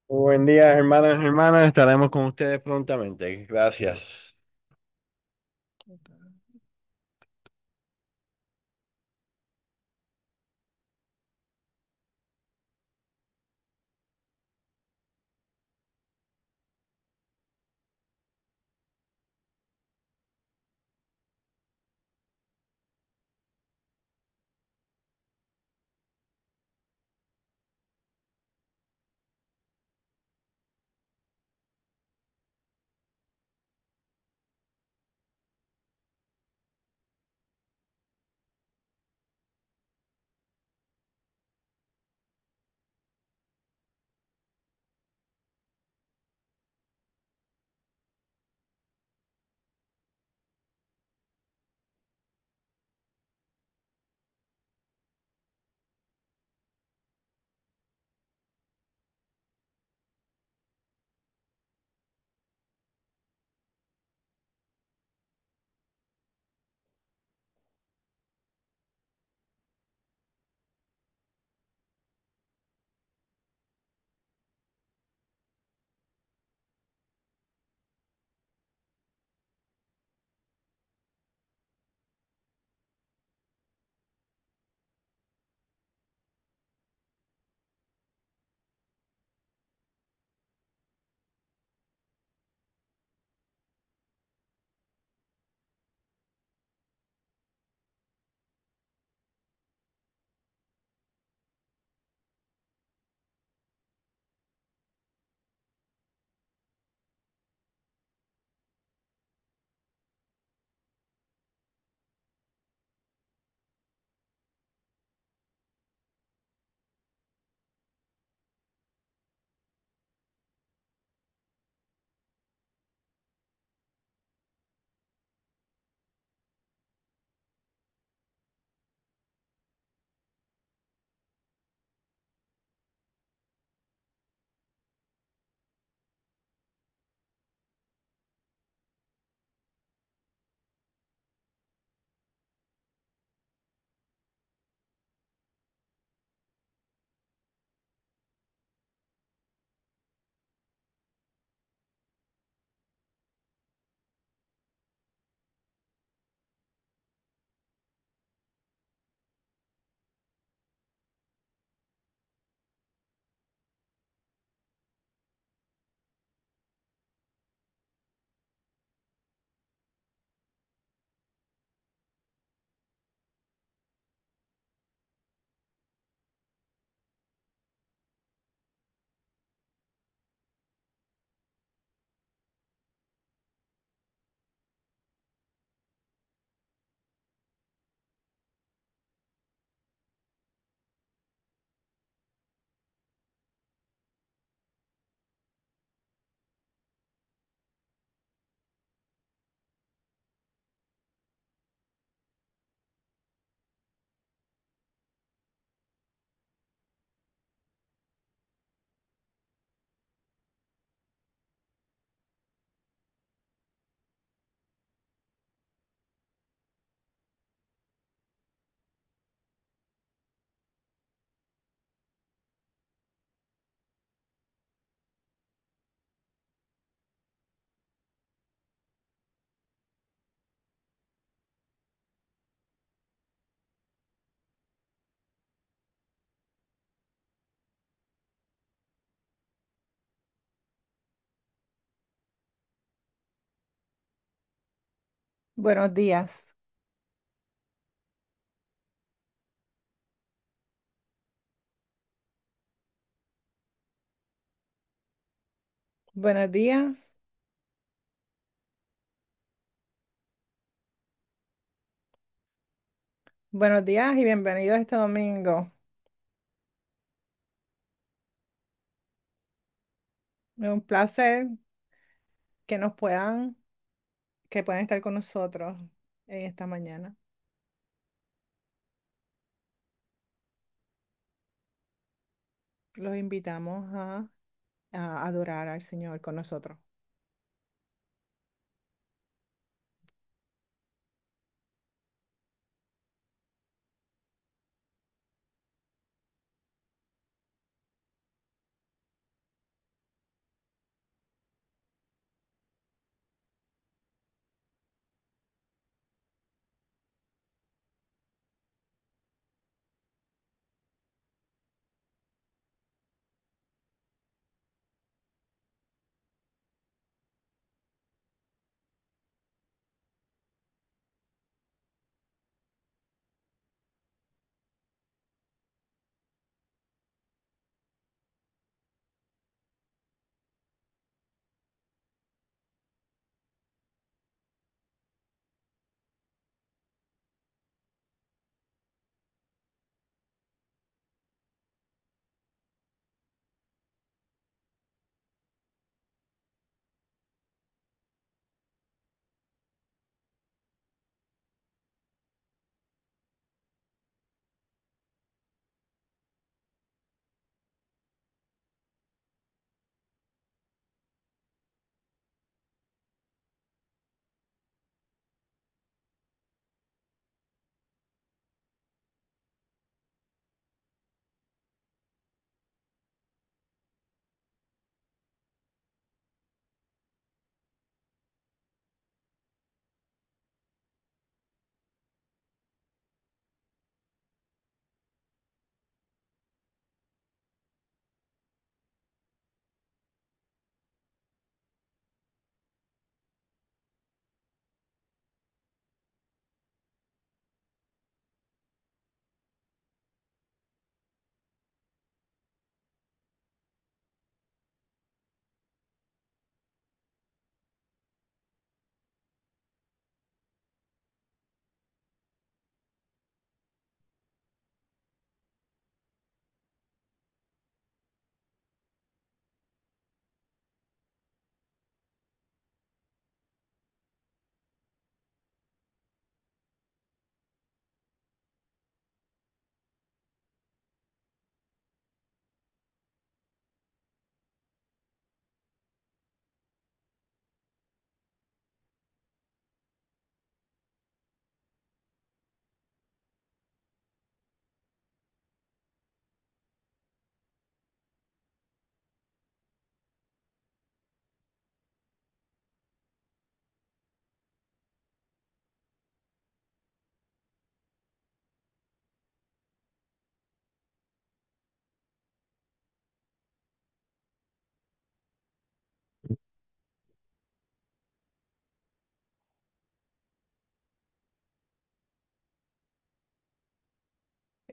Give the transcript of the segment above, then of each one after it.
Buen día, hermanas, hermanas. Estaremos con ustedes prontamente. Gracias. Buenos días. Buenos días. Buenos días y bienvenidos este domingo. Es un placer que que puedan estar con nosotros en esta mañana. Los invitamos a adorar al Señor con nosotros.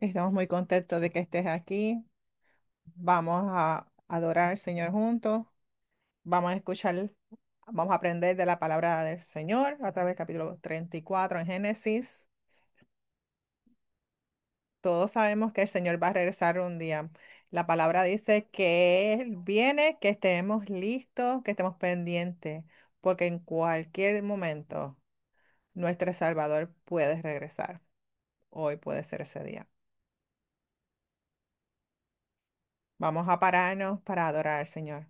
Estamos muy contentos de que estés aquí. Vamos a adorar al Señor juntos. Vamos a escuchar, vamos a aprender de la palabra del Señor a través del capítulo 34 en Génesis. Todos sabemos que el Señor va a regresar un día. La palabra dice que Él viene, que estemos listos, que estemos pendientes, porque en cualquier momento nuestro Salvador puede regresar. Hoy puede ser ese día. Vamos a pararnos para adorar al Señor.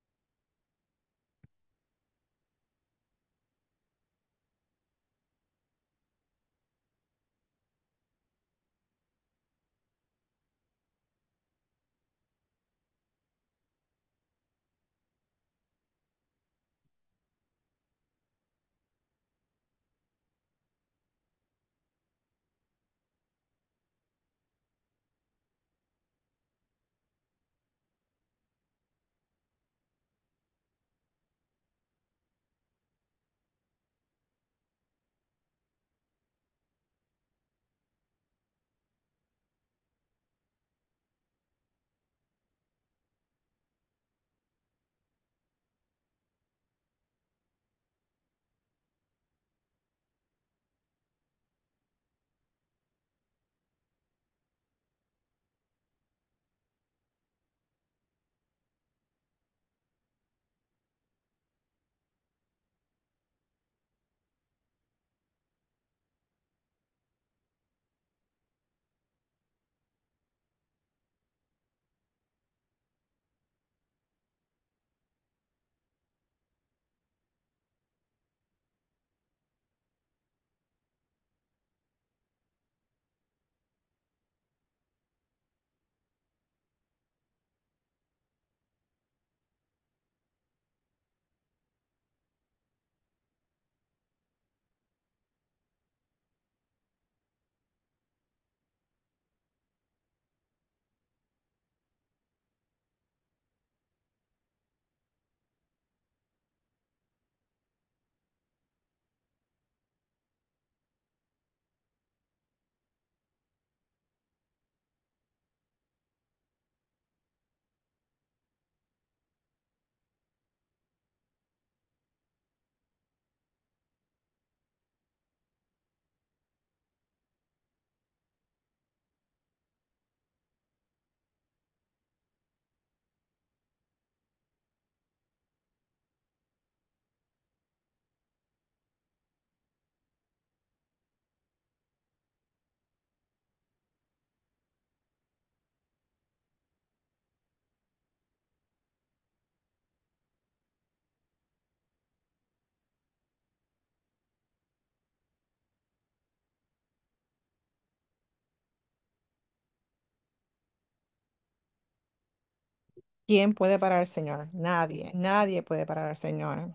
¿Quién puede parar al Señor? Nadie, nadie puede parar al Señor.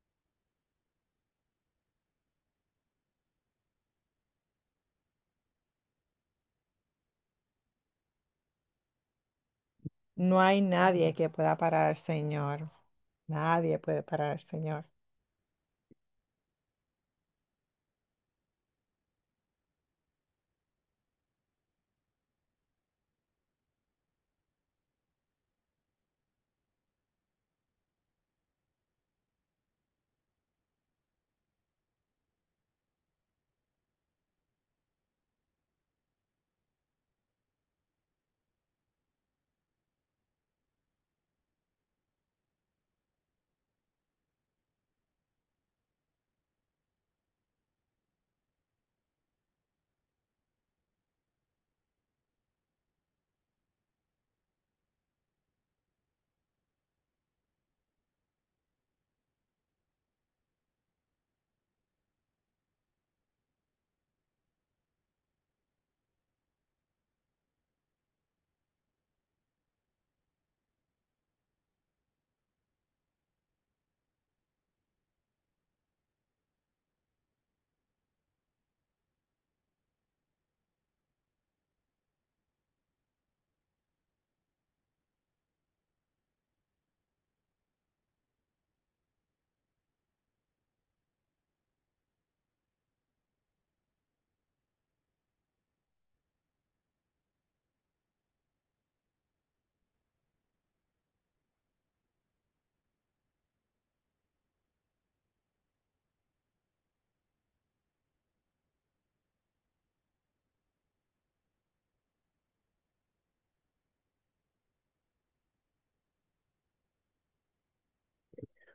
No hay nadie que pueda parar al Señor. Nadie puede parar al Señor.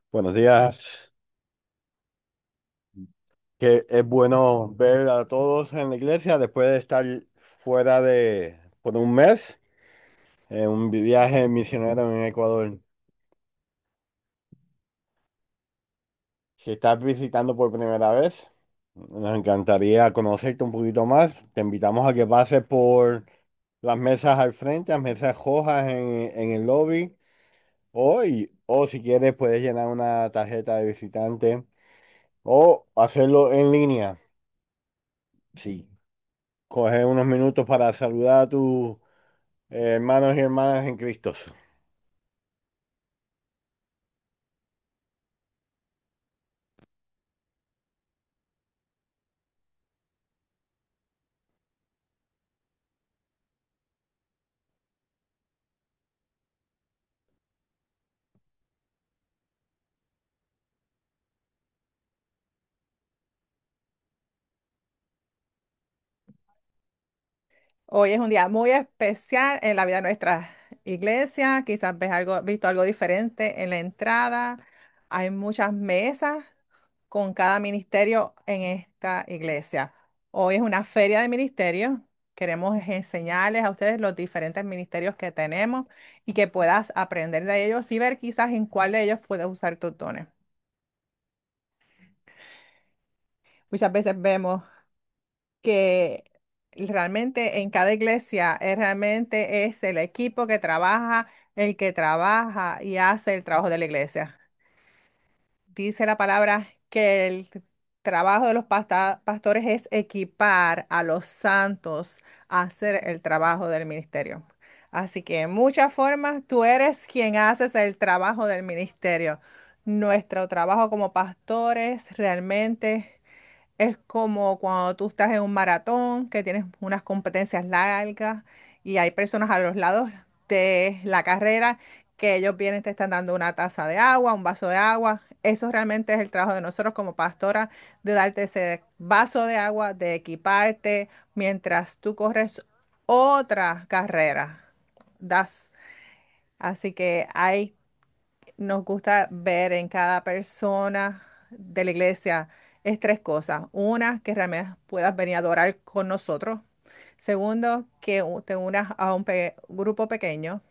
Buenos días. Que es bueno ver a todos en la iglesia después de estar fuera por un mes en un viaje misionero en Ecuador. Si estás visitando por primera vez, nos encantaría conocerte un poquito más. Te invitamos a que pases por las mesas al frente, las mesas rojas en el lobby. O si quieres, puedes llenar una tarjeta de visitante o hacerlo en línea. Sí, coge unos minutos para saludar a tus hermanos y hermanas en Cristo. Hoy es un día muy especial en la vida de nuestra iglesia. Quizás visto algo diferente en la entrada. Hay muchas mesas con cada ministerio en esta iglesia. Hoy es una feria de ministerios. Queremos enseñarles a ustedes los diferentes ministerios que tenemos y que puedas aprender de ellos y ver quizás en cuál de ellos puedes usar tus dones. Muchas veces vemos que realmente en cada iglesia realmente es el equipo que trabaja, el que trabaja y hace el trabajo de la iglesia. Dice la palabra que el trabajo de los pastores es equipar a los santos a hacer el trabajo del ministerio. Así que en muchas formas tú eres quien haces el trabajo del ministerio. Nuestro trabajo como pastores realmente es como cuando tú estás en un maratón, que tienes unas competencias largas y hay personas a los lados de la carrera que ellos vienen, te están dando una taza de agua, un vaso de agua. Eso realmente es el trabajo de nosotros como pastora, de darte ese vaso de agua, de equiparte mientras tú corres otra carrera. Das. Así que hay nos gusta ver en cada persona de la iglesia es tres cosas. Una, que realmente puedas venir a adorar con nosotros. Segundo, que te unas a un grupo pequeño.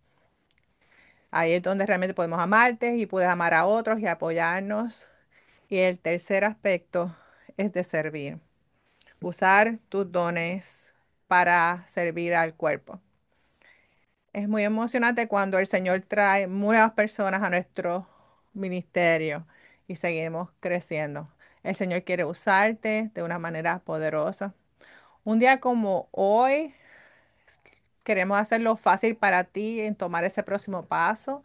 Ahí es donde realmente podemos amarte y puedes amar a otros y apoyarnos. Y el tercer aspecto es de servir. Usar tus dones para servir al cuerpo. Es muy emocionante cuando el Señor trae nuevas personas a nuestro ministerio y seguimos creciendo. El Señor quiere usarte de una manera poderosa. Un día como hoy, queremos hacerlo fácil para ti en tomar ese próximo paso.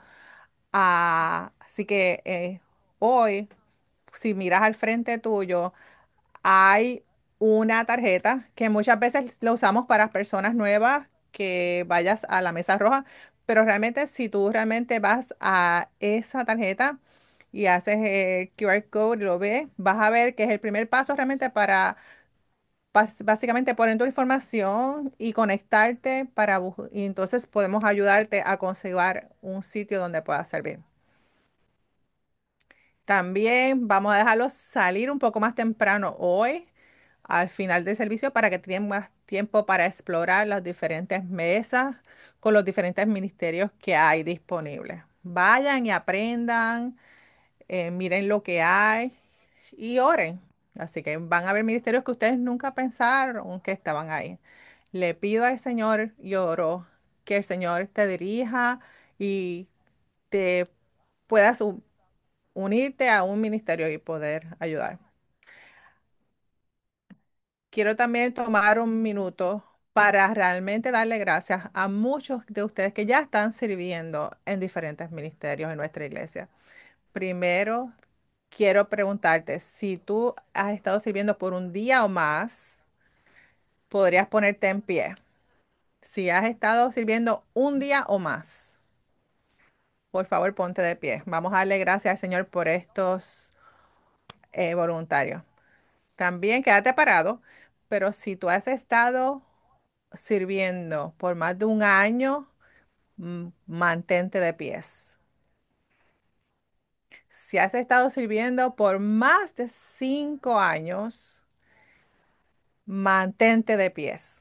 Así que hoy, si miras al frente tuyo, hay una tarjeta que muchas veces la usamos para personas nuevas que vayas a la mesa roja, pero realmente si tú realmente vas a esa tarjeta y haces el QR code y lo ves, vas a ver que es el primer paso realmente para básicamente poner tu información y conectarte y entonces podemos ayudarte a conseguir un sitio donde puedas servir. También vamos a dejarlos salir un poco más temprano hoy, al final del servicio, para que tengan más tiempo para explorar las diferentes mesas con los diferentes ministerios que hay disponibles. Vayan y aprendan, miren lo que hay y oren. Así que van a haber ministerios que ustedes nunca pensaron que estaban ahí. Le pido al Señor y oro que el Señor te dirija y te puedas unirte a un ministerio y poder ayudar. Quiero también tomar un minuto para realmente darle gracias a muchos de ustedes que ya están sirviendo en diferentes ministerios en nuestra iglesia. Primero, quiero preguntarte si tú has estado sirviendo por un día o más, podrías ponerte en pie. Si has estado sirviendo un día o más, por favor, ponte de pie. Vamos a darle gracias al Señor por estos voluntarios. También quédate parado, pero si tú has estado sirviendo por más de un año, mantente de pies. Si has estado sirviendo por más de 5 años, mantente de pies.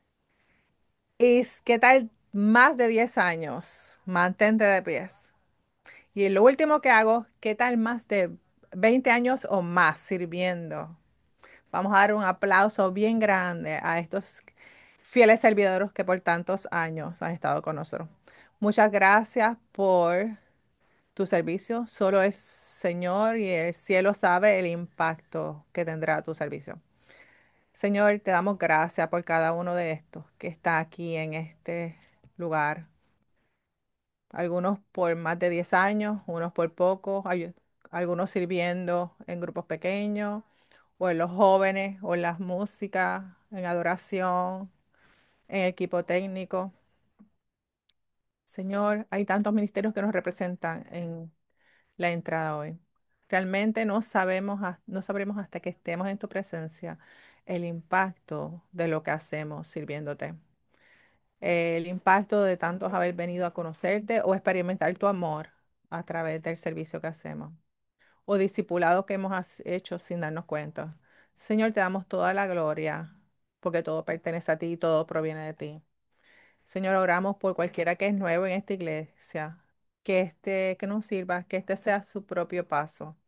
¿Qué tal más de 10 años? Mantente de pies. Y lo último que hago, ¿qué tal más de 20 años o más sirviendo? Vamos a dar un aplauso bien grande a estos fieles servidores que por tantos años han estado con nosotros. Muchas gracias por tu servicio. Solo el Señor y el cielo sabe el impacto que tendrá tu servicio. Señor, te damos gracias por cada uno de estos que está aquí en este lugar. Algunos por más de 10 años, unos por poco, algunos sirviendo en grupos pequeños, o en los jóvenes, o en las músicas, en adoración, en equipo técnico. Señor, hay tantos ministerios que nos representan en la entrada hoy. Realmente no sabemos, no sabremos hasta que estemos en tu presencia el impacto de lo que hacemos sirviéndote. El impacto de tantos haber venido a conocerte o experimentar tu amor a través del servicio que hacemos o discipulado que hemos hecho sin darnos cuenta. Señor, te damos toda la gloria porque todo pertenece a ti y todo proviene de ti. Señor, oramos por cualquiera que es nuevo en esta iglesia, que nos sirva, que este sea su propio paso.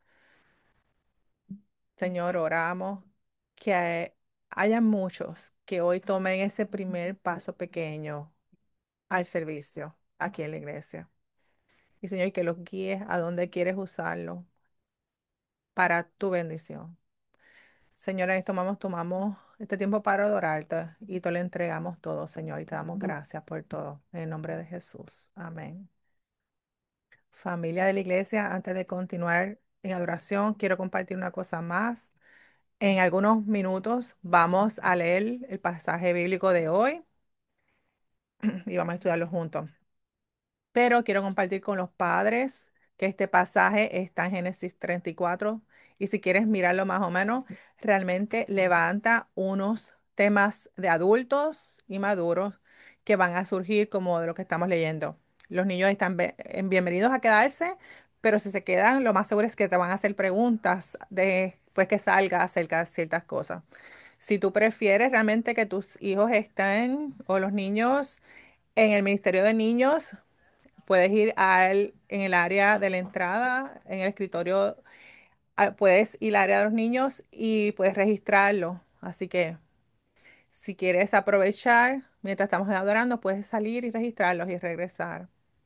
Señor, oramos que haya muchos que hoy tomen ese primer paso pequeño al servicio aquí en la iglesia. Y Señor, que los guíes a donde quieres usarlo para tu bendición. Señora, tomamos este tiempo para adorarte y te lo entregamos todo, Señor, y te damos gracias por todo. En el nombre de Jesús. Amén. Familia de la iglesia, antes de continuar en adoración, quiero compartir una cosa más. En algunos minutos vamos a leer el pasaje bíblico de hoy y vamos a estudiarlo juntos. Pero quiero compartir con los padres que este pasaje está en Génesis 34 y si quieres mirarlo más o menos, realmente levanta unos temas de adultos y maduros que van a surgir como de lo que estamos leyendo. Los niños están bienvenidos a quedarse, pero si se quedan, lo más seguro es que te van a hacer preguntas después que salga acerca de ciertas cosas. Si tú prefieres realmente que tus hijos estén o los niños en el Ministerio de Niños, puedes ir en el área de la entrada, en el escritorio, puedes ir al área de los niños y puedes registrarlo. Así que si quieres aprovechar, mientras estamos adorando, puedes salir y registrarlos y regresar.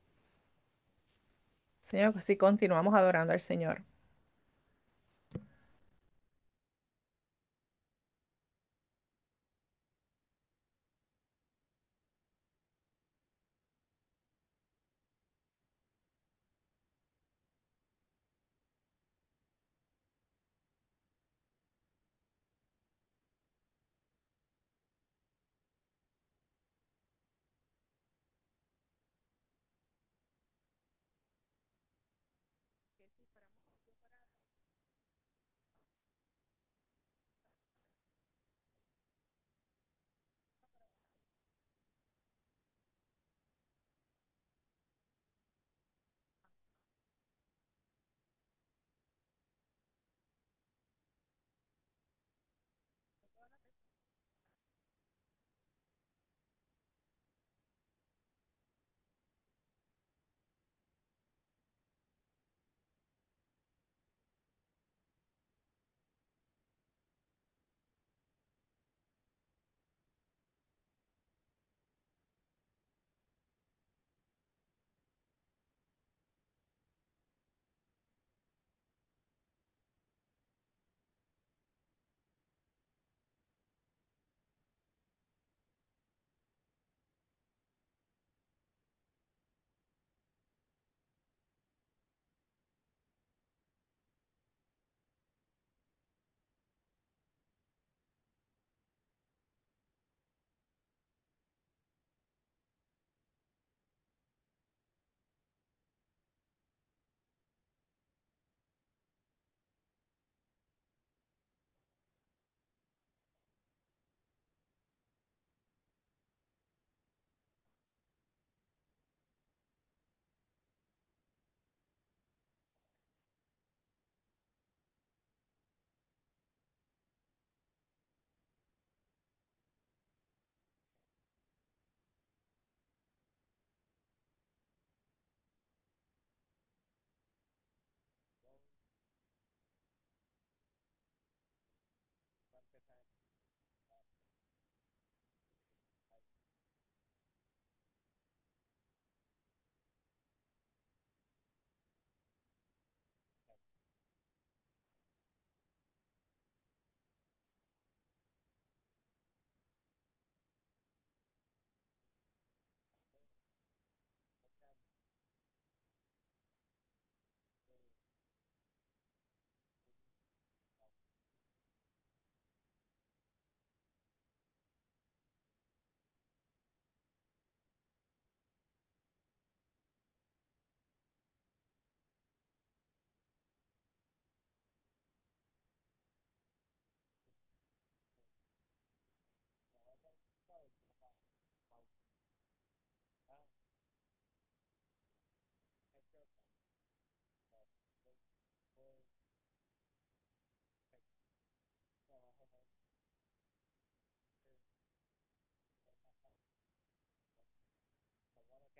Señor, así continuamos adorando al Señor.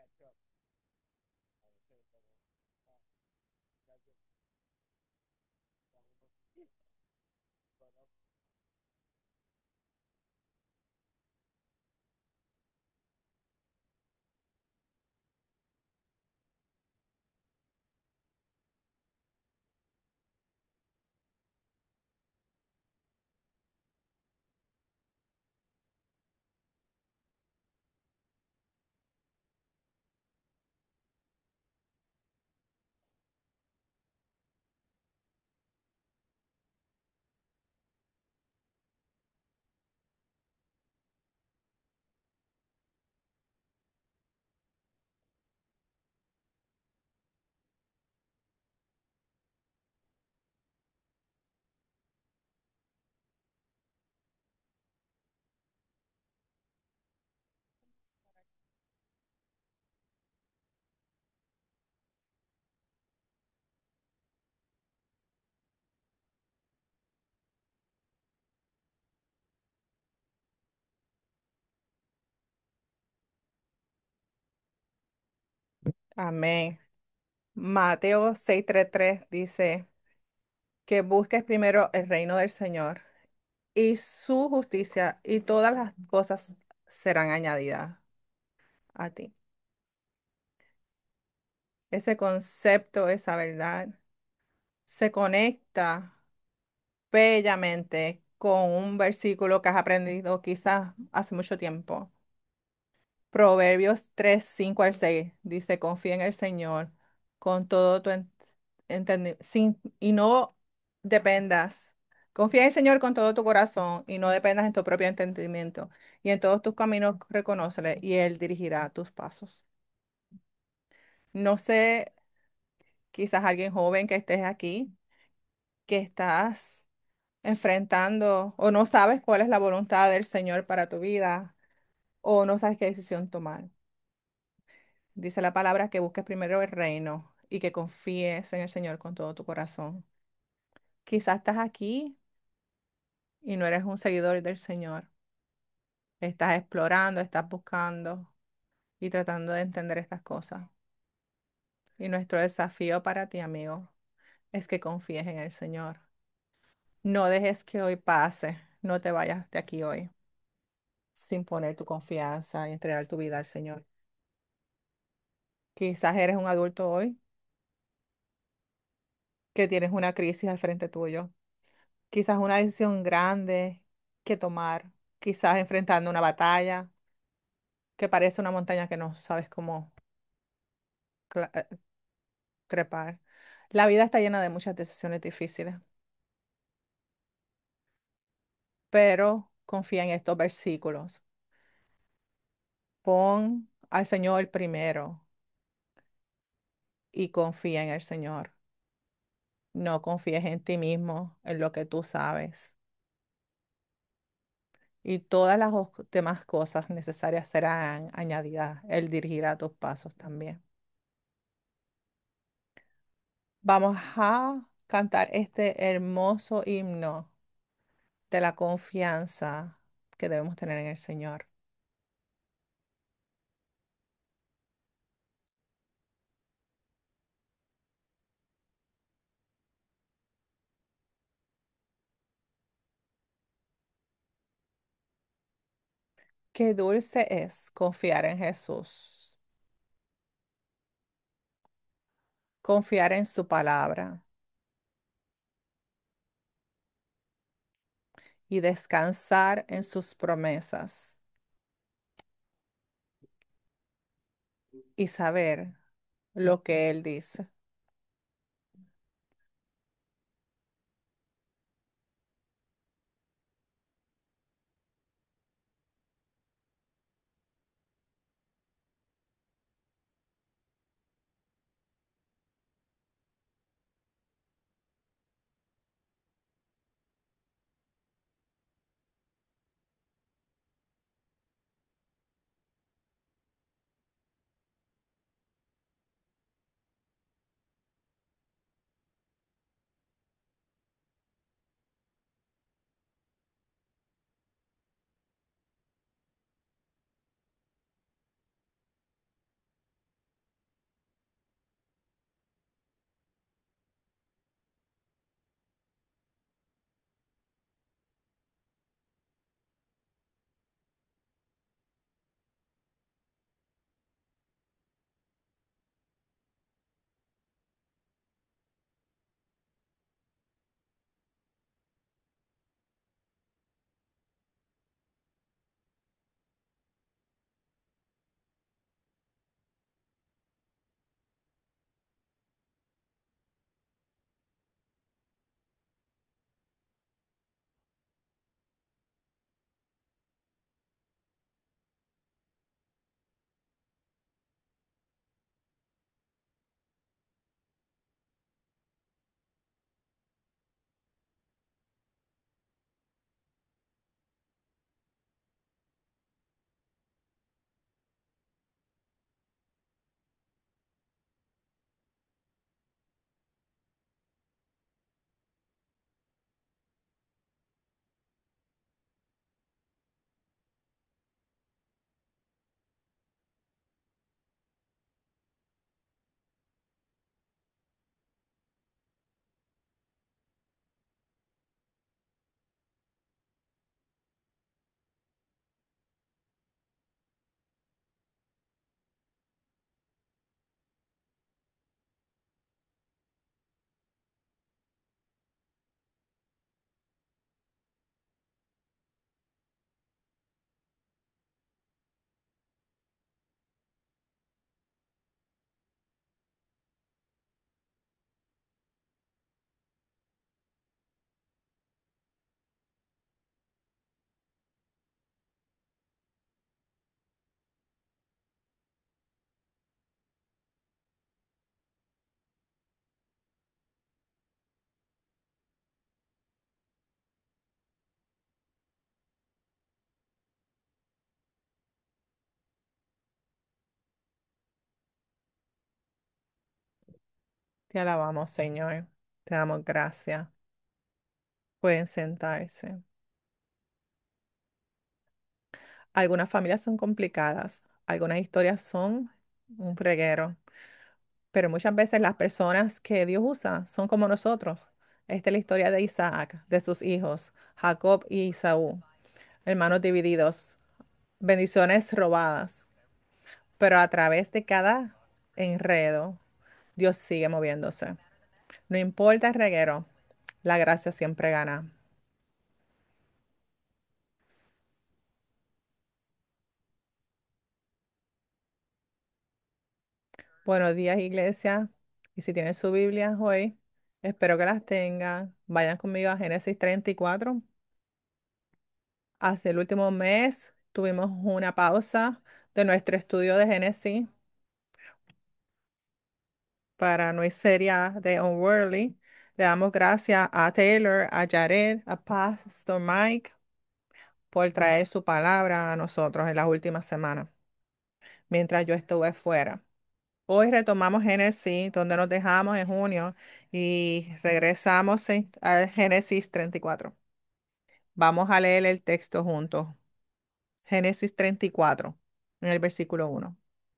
Amén. Mateo 6:33 dice que busques primero el reino del Señor y su justicia y todas las cosas serán añadidas a ti. Ese concepto, esa verdad, se conecta bellamente con un versículo que has aprendido quizás hace mucho tiempo. Proverbios 3:5 al 6 dice, confía en el Señor con todo tu entendimiento y no dependas. Confía en el Señor con todo tu corazón y no dependas en tu propio entendimiento. Y en todos tus caminos reconócele y Él dirigirá tus pasos. No sé, quizás alguien joven que estés aquí, que estás enfrentando o no sabes cuál es la voluntad del Señor para tu vida o no sabes qué decisión tomar. Dice la palabra que busques primero el reino y que confíes en el Señor con todo tu corazón. Quizás estás aquí y no eres un seguidor del Señor. Estás explorando, estás buscando y tratando de entender estas cosas. Y nuestro desafío para ti, amigo, es que confíes en el Señor. No dejes que hoy pase, no te vayas de aquí hoy sin poner tu confianza y entregar tu vida al Señor. Quizás eres un adulto hoy que tienes una crisis al frente tuyo, quizás una decisión grande que tomar, quizás enfrentando una batalla que parece una montaña que no sabes cómo cla- eh, trepar. La vida está llena de muchas decisiones difíciles, pero confía en estos versículos. Pon al Señor primero y confía en el Señor. No confíes en ti mismo, en lo que tú sabes. Y todas las demás cosas necesarias serán añadidas. Él dirigirá tus pasos también. Vamos a cantar este hermoso himno de la confianza que debemos tener en el Señor. Qué dulce es confiar en Jesús, confiar en su palabra y descansar en sus promesas y saber lo que Él dice. Te alabamos, Señor. Te damos gracias. Pueden sentarse. Algunas familias son complicadas, algunas historias son un reguero, pero muchas veces las personas que Dios usa son como nosotros. Esta es la historia de Isaac, de sus hijos, Jacob y Esaú, hermanos divididos, bendiciones robadas, pero a través de cada enredo, Dios sigue moviéndose. No importa el reguero, la gracia siempre gana. Buenos días, iglesia. Y si tienen su Biblia hoy, espero que las tengan. Vayan conmigo a Génesis 34. Hace el último mes tuvimos una pausa de nuestro estudio de Génesis para nuestra serie de Unworldly. Le damos gracias a Taylor, a Jared, a Pastor Mike por traer su palabra a nosotros en las últimas semanas, mientras yo estuve fuera. Hoy retomamos Génesis, donde nos dejamos en junio, y regresamos al Génesis 34. Vamos a leer el texto juntos. Génesis 34, en el versículo 1.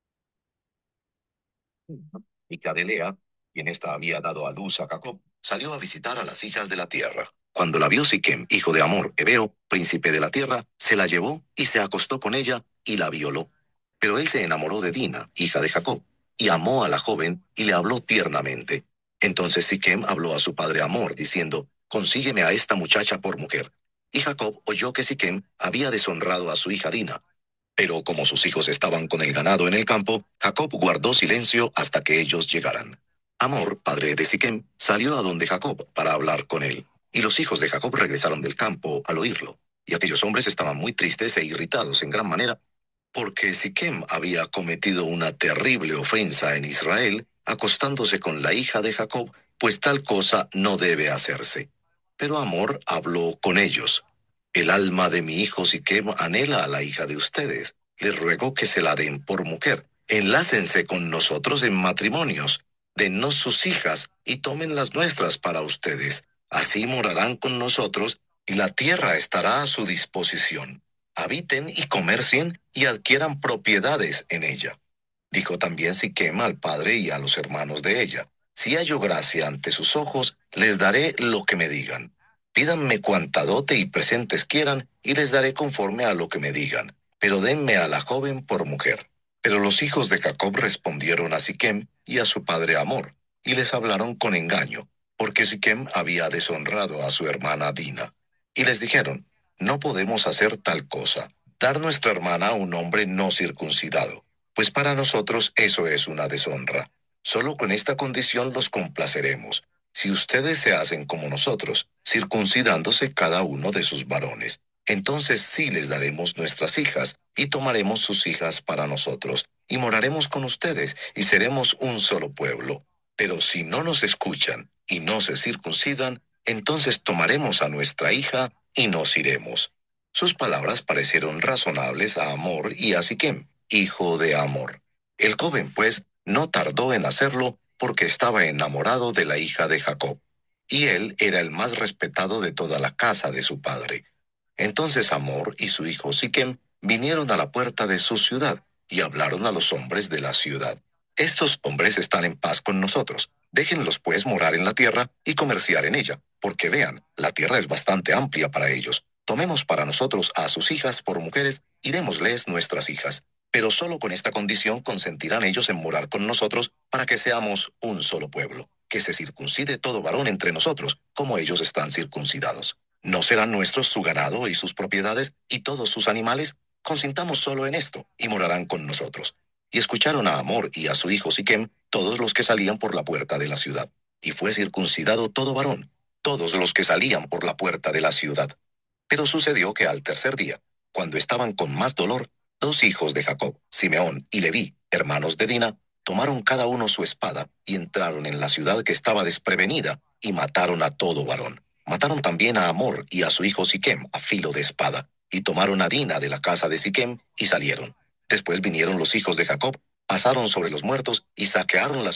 Hija de Lea, quien ésta había dado a luz a Jacob, salió a visitar a las hijas de la tierra. Cuando la vio Siquem, hijo de Amor, Heveo, príncipe de la tierra, se la llevó y se acostó con ella y la violó. Pero él se enamoró de Dina, hija de Jacob, y amó a la joven y le habló tiernamente. Entonces Siquem habló a su padre Amor, diciendo: consígueme a esta muchacha por mujer. Y Jacob oyó que Siquem había deshonrado a su hija Dina. Pero como sus hijos estaban con el ganado en el campo, Jacob guardó silencio hasta que ellos llegaran. Amor, padre de Siquem, salió a donde Jacob para hablar con él, y los hijos de Jacob regresaron del campo al oírlo. Y aquellos hombres estaban muy tristes e irritados en gran manera, porque Siquem había cometido una terrible ofensa en Israel, acostándose con la hija de Jacob, pues tal cosa no debe hacerse. Pero Amor habló con ellos. El alma de mi hijo Siquem anhela a la hija de ustedes. Les ruego que se la den por mujer. Enlácense con nosotros en matrimonios. Dennos sus hijas y tomen las nuestras para ustedes. Así morarán con nosotros y la tierra estará a su disposición. Habiten y comercien y adquieran propiedades en ella. Dijo también Siquem al padre y a los hermanos de ella: si hallo gracia ante sus ojos, les daré lo que me digan. Pídanme cuanta dote y presentes quieran, y les daré conforme a lo que me digan. Pero denme a la joven por mujer. Pero los hijos de Jacob respondieron a Siquem y a su padre Amor, y les hablaron con engaño, porque Siquem había deshonrado a su hermana Dina. Y les dijeron: no podemos hacer tal cosa, dar nuestra hermana a un hombre no circuncidado, pues para nosotros eso es una deshonra. Solo con esta condición los complaceremos: si ustedes se hacen como nosotros, circuncidándose cada uno de sus varones, entonces sí les daremos nuestras hijas, y tomaremos sus hijas para nosotros, y moraremos con ustedes, y seremos un solo pueblo. Pero si no nos escuchan, y no se circuncidan, entonces tomaremos a nuestra hija, y nos iremos. Sus palabras parecieron razonables a Amor y a Siquem, hijo de Amor. El joven, pues, no tardó en hacerlo, porque estaba enamorado de la hija de Jacob, y él era el más respetado de toda la casa de su padre. Entonces Amor y su hijo Siquem vinieron a la puerta de su ciudad, y hablaron a los hombres de la ciudad: estos hombres están en paz con nosotros. Déjenlos pues morar en la tierra y comerciar en ella, porque vean, la tierra es bastante amplia para ellos. Tomemos para nosotros a sus hijas por mujeres y démosles nuestras hijas. Pero solo con esta condición consentirán ellos en morar con nosotros, para que seamos un solo pueblo, que se circuncide todo varón entre nosotros, como ellos están circuncidados. ¿No serán nuestros su ganado y sus propiedades y todos sus animales? Consintamos solo en esto, y morarán con nosotros. Y escucharon a Amor y a su hijo Siquem todos los que salían por la puerta de la ciudad. Y fue circuncidado todo varón, todos los que salían por la puerta de la ciudad. Pero sucedió que al tercer día, cuando estaban con más dolor, dos hijos de Jacob, Simeón y Leví, hermanos de Dina, tomaron cada uno su espada y entraron en la ciudad que estaba desprevenida y mataron a todo varón. Mataron también a Amor y a su hijo Siquem a filo de espada, y tomaron a Dina de la casa de Siquem y salieron. Después vinieron los hijos de Jacob, pasaron sobre los muertos y saquearon la ciudad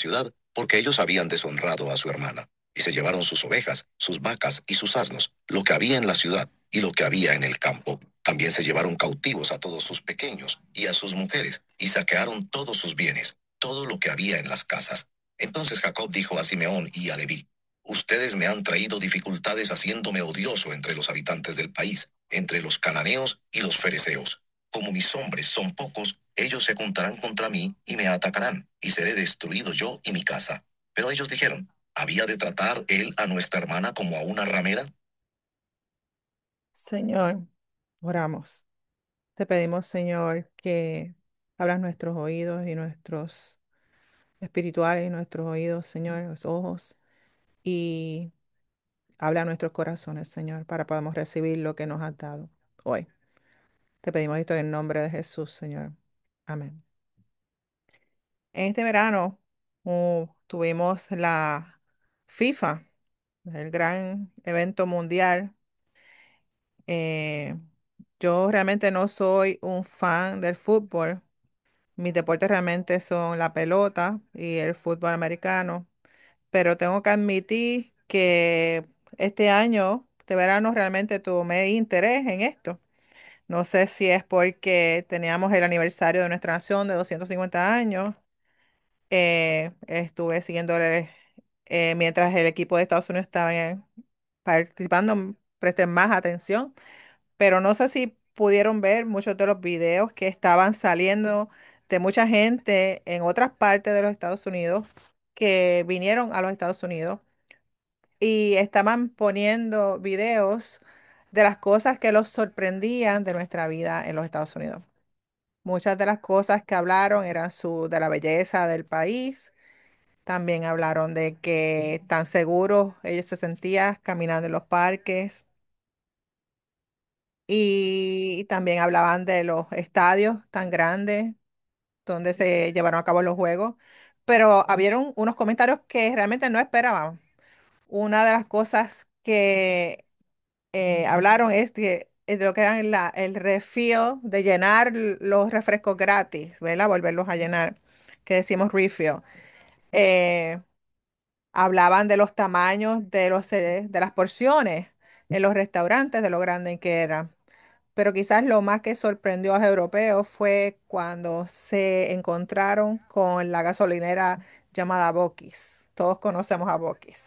porque ellos habían deshonrado a su hermana, y se llevaron sus ovejas, sus vacas y sus asnos, lo que había en la ciudad y lo que había en el campo. También se llevaron cautivos a todos sus pequeños y a sus mujeres, y saquearon todos sus bienes, todo lo que había en las casas. Entonces Jacob dijo a Simeón y a Leví: Ustedes me han traído dificultades haciéndome odioso entre los habitantes del país, entre los cananeos y los fereceos. Como mis hombres son pocos, ellos se juntarán contra mí y me atacarán, y seré destruido yo y mi casa. Pero ellos dijeron: ¿Había de tratar él a nuestra hermana como a una ramera? Señor, oramos. Te pedimos, Señor, que abras nuestros oídos y nuestros espirituales, nuestros oídos, Señor, los ojos, y habla a nuestros corazones, Señor, para podamos recibir lo que nos has dado hoy. Te pedimos esto en el nombre de Jesús, Señor. Amén. En este verano tuvimos la FIFA, el gran evento mundial. Eh, yo realmente no soy un fan del fútbol. Mis deportes realmente son la pelota y el fútbol americano, pero tengo que admitir que este año, este verano, realmente tomé interés en esto. No sé si es porque teníamos el aniversario de nuestra nación de 250 años. Estuve siguiéndole mientras el equipo de Estados Unidos estaba participando, presté más atención, pero no sé si pudieron ver muchos de los videos que estaban saliendo de mucha gente en otras partes de los Estados Unidos que vinieron a los Estados Unidos y estaban poniendo videos de las cosas que los sorprendían de nuestra vida en los Estados Unidos. Muchas de las cosas que hablaron eran de la belleza del país. También hablaron de que tan seguros ellos se sentían caminando en los parques. Y también hablaban de los estadios tan grandes donde se llevaron a cabo los juegos. Pero habieron unos comentarios que realmente no esperaban. Una de las cosas que hablaron es de lo que eran el refill, de llenar los refrescos gratis, ¿verdad? Volverlos a llenar, que decimos refill. Eh, Hablaban de los tamaños de de las porciones en los restaurantes, de lo grande que eran. Pero quizás lo más que sorprendió a los europeos fue cuando se encontraron con la gasolinera llamada Bokis. Todos conocemos a Bokis.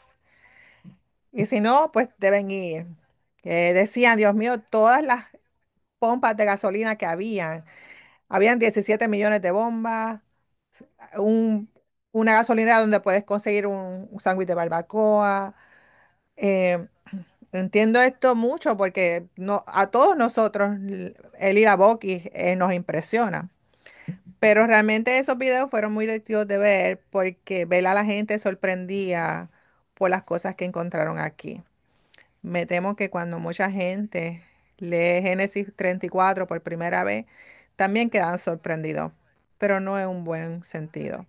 Y si no, pues deben ir. Decían, Dios mío, todas las pompas de gasolina que habían 17 millones de bombas, un- una gasolinera donde puedes conseguir un sándwich de barbacoa. Eh, Entiendo esto mucho porque no, a todos nosotros el ir a Buc-ee's nos impresiona. Pero realmente esos videos fueron muy divertidos de ver porque ver a la gente sorprendía por las cosas que encontraron aquí. Me temo que cuando mucha gente lee Génesis 34 por primera vez, también quedan sorprendidos, pero no en un buen sentido.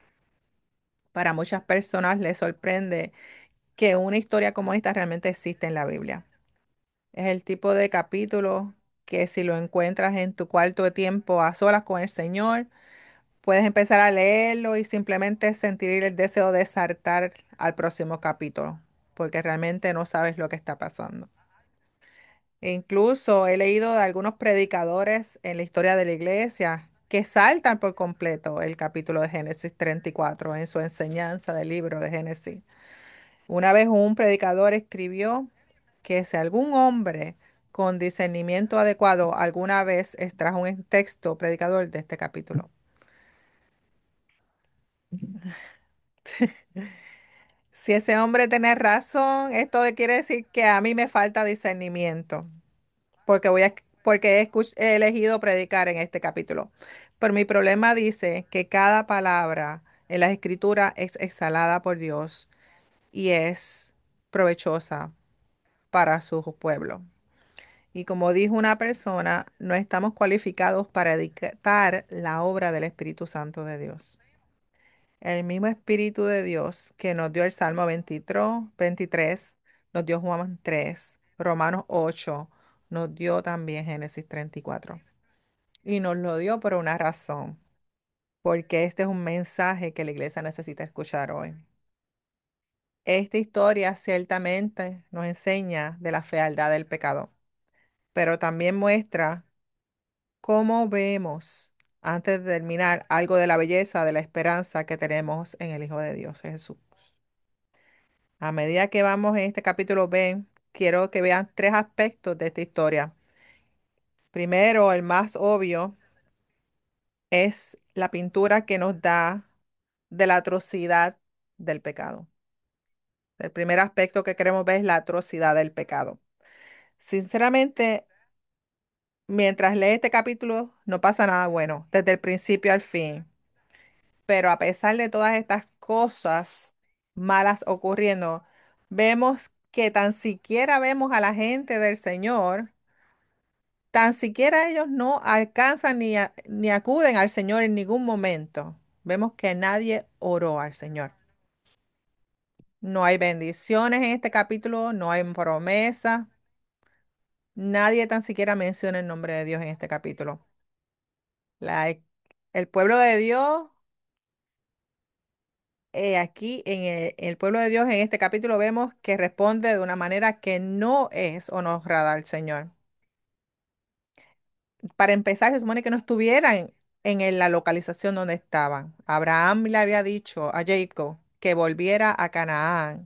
Para muchas personas les sorprende que una historia como esta realmente existe en la Biblia. Es el tipo de capítulo que si lo encuentras en tu cuarto de tiempo a solas con el Señor, puedes empezar a leerlo y simplemente sentir el deseo de saltar al próximo capítulo, porque realmente no sabes lo que está pasando. E incluso he leído de algunos predicadores en la historia de la iglesia que saltan por completo el capítulo de Génesis 34 en su enseñanza del libro de Génesis. Una vez un predicador escribió que si algún hombre con discernimiento adecuado alguna vez extrajo un texto predicador de este capítulo. Si ese hombre tiene razón, quiere decir que a mí me falta discernimiento, porque porque he elegido predicar en este capítulo. Pero mi problema dice que cada palabra en la escritura es exhalada por Dios y es provechosa para su pueblo. Y como dijo una persona, no estamos cualificados para dictar la obra del Espíritu Santo de Dios. El mismo Espíritu de Dios que nos dio el Salmo 23, nos dio Juan 3, Romanos 8, nos dio también Génesis 34. Y nos lo dio por una razón. porque este es un mensaje que la iglesia necesita escuchar hoy. Esta historia ciertamente nos enseña de la fealdad del pecado, pero también muestra cómo vemos, antes de terminar, algo de la belleza, de la esperanza que tenemos en el Hijo de Dios, Jesús. A medida que vamos en este capítulo B, quiero que vean tres aspectos de esta historia. Primero, el más obvio es la pintura que nos da de la atrocidad del pecado. El primer aspecto que queremos ver es la atrocidad del pecado. Sinceramente, mientras lee este capítulo, no pasa nada bueno, desde el principio al fin. Pero a pesar de todas estas cosas malas ocurriendo, vemos que tan siquiera vemos a la gente del Señor, tan siquiera ellos no alcanzan ni acuden al Señor en ningún momento. Vemos que nadie oró al Señor. No hay bendiciones en este capítulo, no hay promesa. Nadie tan siquiera menciona el nombre de Dios en este capítulo. La- el pueblo de Dios, aquí en el pueblo de Dios, en este capítulo vemos que responde de una manera que no es honrada al Señor. Para empezar, se supone que no estuvieran la localización donde estaban. Abraham le había dicho a Jacob que volviera a Canaán,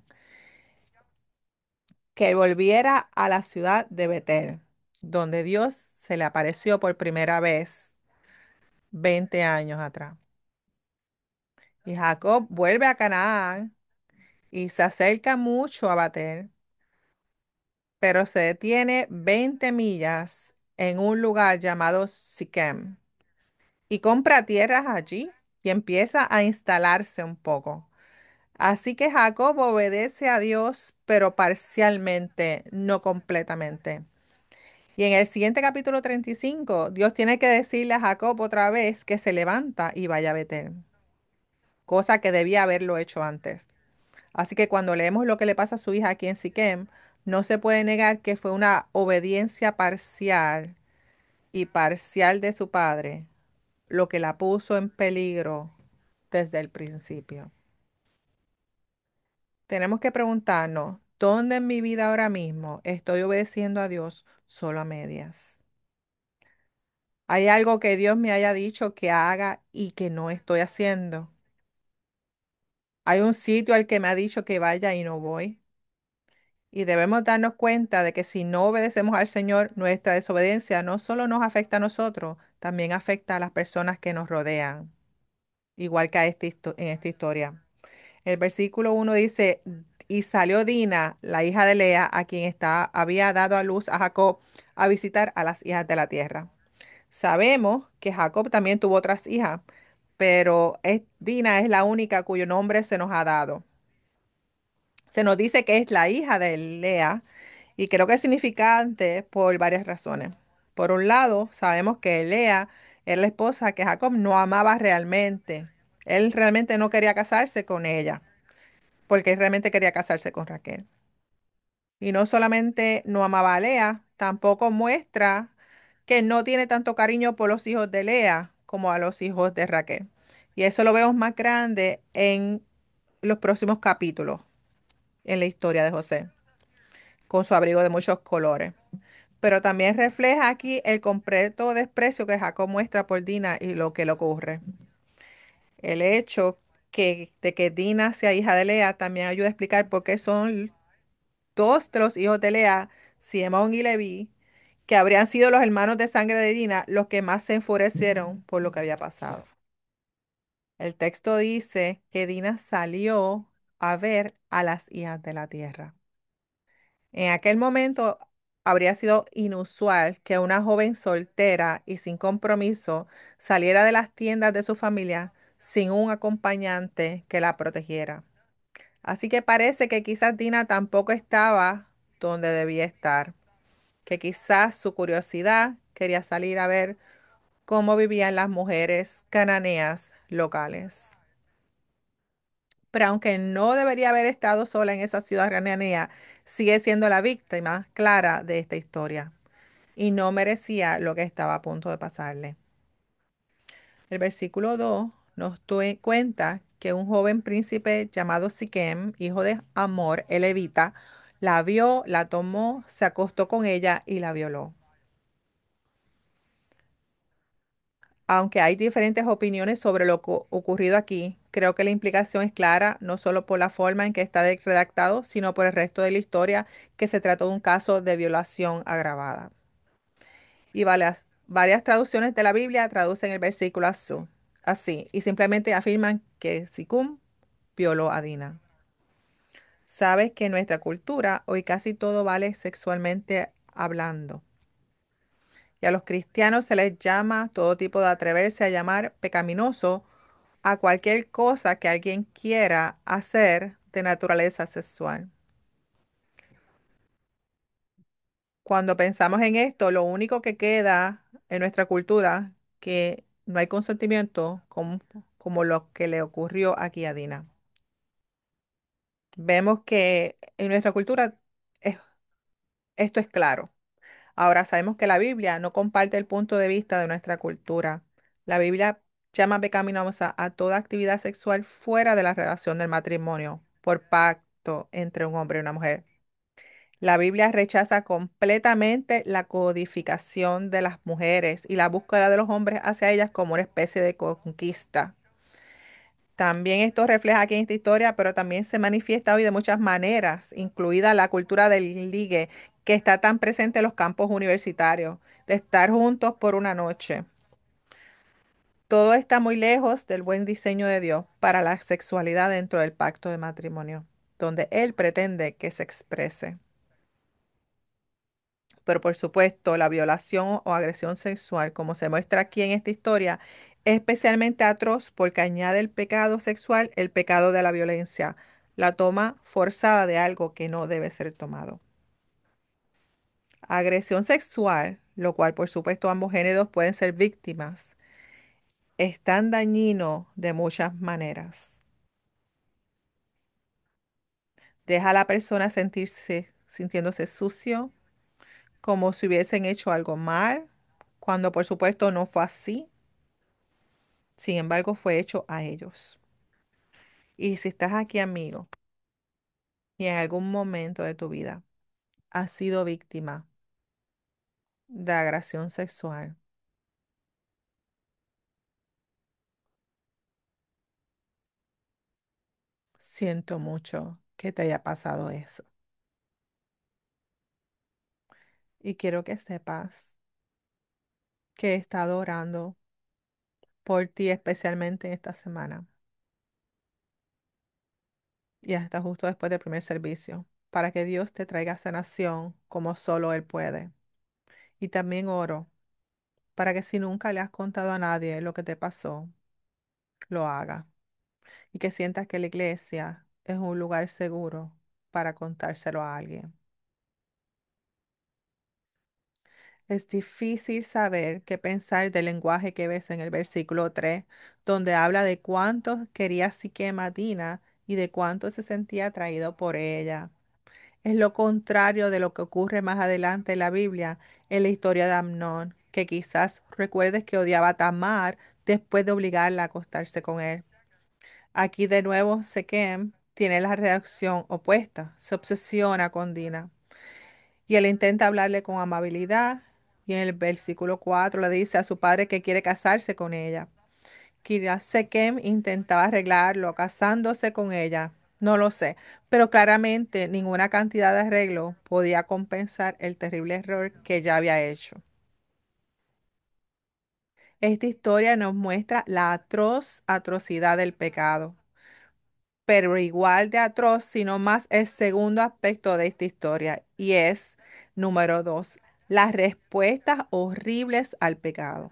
que volviera a la ciudad de Betel, donde Dios se le apareció por primera vez 20 años atrás. Y Jacob vuelve a Canaán y se acerca mucho a Betel, pero se detiene 20 millas en un lugar llamado Siquem y compra tierras allí y empieza a instalarse un poco. Así que Jacob obedece a Dios, pero parcialmente, no completamente. Y en el siguiente capítulo 35, Dios tiene que decirle a Jacob otra vez que se levanta y vaya a Betel, cosa que debía haberlo hecho antes. Así que cuando leemos lo que le pasa a su hija aquí en Siquem, no se puede negar que fue una obediencia parcial y parcial de su padre lo que la puso en peligro desde el principio. Tenemos que preguntarnos, ¿dónde en mi vida ahora mismo estoy obedeciendo a Dios solo a medias? ¿Hay algo que Dios me haya dicho que haga y que no estoy haciendo? ¿Hay un sitio al que me ha dicho que vaya y no voy? Y debemos darnos cuenta de que si no obedecemos al Señor, nuestra desobediencia no solo nos afecta a nosotros, también afecta a las personas que nos rodean, igual que en esta historia. El versículo 1 dice, y salió Dina, la hija de Lea, a quien había dado a luz a Jacob, a visitar a las hijas de la tierra. Sabemos que Jacob también tuvo otras hijas, pero Dina es la única cuyo nombre se nos ha dado. Se nos dice que es la hija de Lea y creo que es significante por varias razones. Por un lado, sabemos que Lea era la esposa que Jacob no amaba realmente. Él realmente no quería casarse con ella, porque él realmente quería casarse con Raquel. Y no solamente no amaba a Lea, tampoco muestra que no tiene tanto cariño por los hijos de Lea como a los hijos de Raquel. Y eso lo vemos más grande en los próximos capítulos en la historia de José, con su abrigo de muchos colores. Pero también refleja aquí el completo desprecio que Jacob muestra por Dina y lo que le ocurre. El hecho de que Dina sea hija de Lea también ayuda a explicar por qué son dos de los hijos de Lea, Siemón y Leví, que habrían sido los hermanos de sangre de Dina, los que más se enfurecieron por lo que había pasado. El texto dice que Dina salió a ver a las hijas de la tierra. En aquel momento habría sido inusual que una joven soltera y sin compromiso saliera de las tiendas de su familia sin un acompañante que la protegiera. Así que parece que quizás Dina tampoco estaba donde debía estar, que quizás su curiosidad quería salir a ver cómo vivían las mujeres cananeas locales. Pero aunque no debería haber estado sola en esa ciudad cananea, sigue siendo la víctima clara de esta historia y no merecía lo que estaba a punto de pasarle. El versículo 2 cuenta que un joven príncipe llamado Siquem, hijo de Amor, el levita, la vio, la tomó, se acostó con ella y la violó. Aunque hay diferentes opiniones sobre lo ocurrido aquí, creo que la implicación es clara, no solo por la forma en que está redactado, sino por el resto de la historia, que se trató de un caso de violación agravada. Y varias traducciones de la Biblia traducen el versículo así, y simplemente afirman que Sicum violó a Dina. Sabes que en nuestra cultura hoy casi todo vale sexualmente hablando. Y a los cristianos se les llama todo tipo de atreverse a llamar pecaminoso a cualquier cosa que alguien quiera hacer de naturaleza sexual. Cuando pensamos en esto, lo único que queda en nuestra cultura que no hay consentimiento como lo que le ocurrió aquí a Dina. Vemos que en nuestra cultura es- esto es claro. Ahora sabemos que la Biblia no comparte el punto de vista de nuestra cultura. La Biblia llama pecaminosa a toda actividad sexual fuera de la relación del matrimonio, por pacto entre un hombre y una mujer. La Biblia rechaza completamente la codificación de las mujeres y la búsqueda de los hombres hacia ellas como una especie de conquista. También esto refleja aquí en esta historia, pero también se manifiesta hoy de muchas maneras, incluida la cultura del ligue, que está tan presente en los campos universitarios, de estar juntos por una noche. Todo está muy lejos del buen diseño de Dios para la sexualidad dentro del pacto de matrimonio, donde Él pretende que se exprese. Pero por supuesto, la violación o agresión sexual, como se muestra aquí en esta historia, es especialmente atroz porque añade el pecado sexual, el pecado de la violencia, la toma forzada de algo que no debe ser tomado. Agresión sexual, lo cual por supuesto ambos géneros pueden ser víctimas, es tan dañino de muchas maneras. Deja a la persona sintiéndose sucio, como si hubiesen hecho algo mal, cuando por supuesto no fue así. Sin embargo, fue hecho a ellos. Y si estás aquí, amigo, y en algún momento de tu vida has sido víctima de agresión sexual, siento mucho que te haya pasado eso. Y quiero que sepas que he estado orando por ti, especialmente en esta semana y hasta justo después del primer servicio, para que Dios te traiga sanación como solo Él puede. Y también oro para que si nunca le has contado a nadie lo que te pasó, lo haga. Y que sientas que la iglesia es un lugar seguro para contárselo a alguien. Es difícil saber qué pensar del lenguaje que ves en el versículo 3, donde habla de cuánto quería Siquem a Dina y de cuánto se sentía atraído por ella. Es lo contrario de lo que ocurre más adelante en la Biblia, en la historia de Amnón, que quizás recuerdes que odiaba a Tamar después de obligarla a acostarse con él. Aquí de nuevo Siquem tiene la reacción opuesta, se obsesiona con Dina y él intenta hablarle con amabilidad y en el versículo 4 le dice a su padre que quiere casarse con ella. Quizás Siquem intentaba arreglarlo casándose con ella, no lo sé, pero claramente ninguna cantidad de arreglo podía compensar el terrible error que ya había hecho. Esta historia nos muestra la atrocidad del pecado, pero igual de atroz, sino más el segundo aspecto de esta historia, y es, número 2, las respuestas horribles al pecado.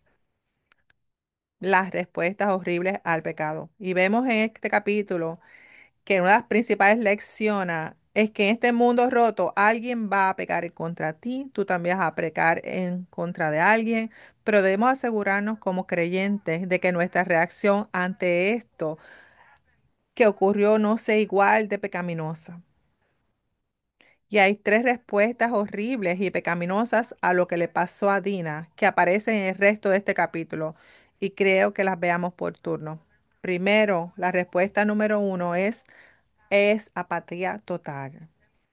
Las respuestas horribles al pecado. Y vemos en este capítulo que una de las principales lecciones es que en este mundo roto alguien va a pecar en contra de ti, tú también vas a pecar en contra de alguien, pero debemos asegurarnos como creyentes de que nuestra reacción ante esto que ocurrió no sea igual de pecaminosa. Y hay tres respuestas horribles y pecaminosas a lo que le pasó a Dina que aparecen en el resto de este capítulo. y creo que las veamos por turno. Primero, la respuesta número uno es apatía total,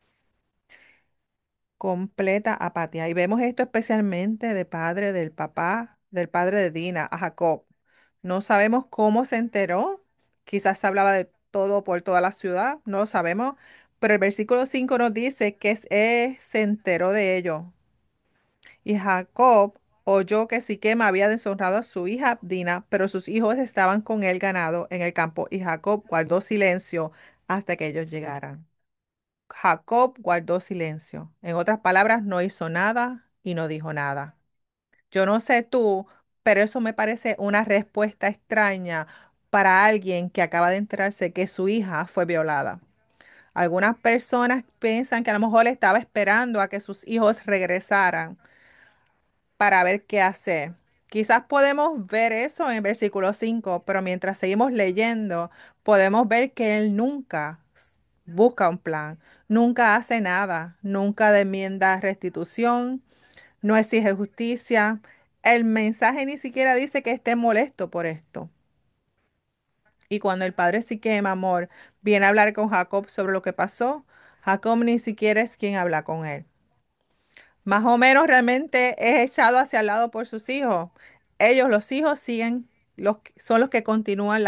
completa apatía. Y vemos esto especialmente del padre de Dina, a Jacob. No sabemos cómo se enteró, quizás se hablaba de todo por toda la ciudad, no lo sabemos, pero el versículo 5 nos dice que se enteró de ello. Y Jacob oyó que Siquem había deshonrado a su hija Dina, pero sus hijos estaban con el ganado en el campo, y Jacob guardó silencio hasta que ellos llegaran. Jacob guardó silencio. En otras palabras, no hizo nada y no dijo nada. Yo no sé tú, pero eso me parece una respuesta extraña para alguien que acaba de enterarse que su hija fue violada. Algunas personas piensan que a lo mejor estaba esperando a que sus hijos regresaran para ver qué hacer. Quizás podemos ver eso en versículo 5, pero mientras seguimos leyendo, podemos ver que él nunca busca un plan, nunca hace nada, nunca demanda restitución, no exige justicia. El mensaje ni siquiera dice que esté molesto por esto. Y cuando el padre Siquem, amor, viene a hablar con Jacob sobre lo que pasó, Jacob ni siquiera es quien habla con él. Más o menos realmente es echado hacia el lado por sus hijos. Ellos, los hijos, son los que continúan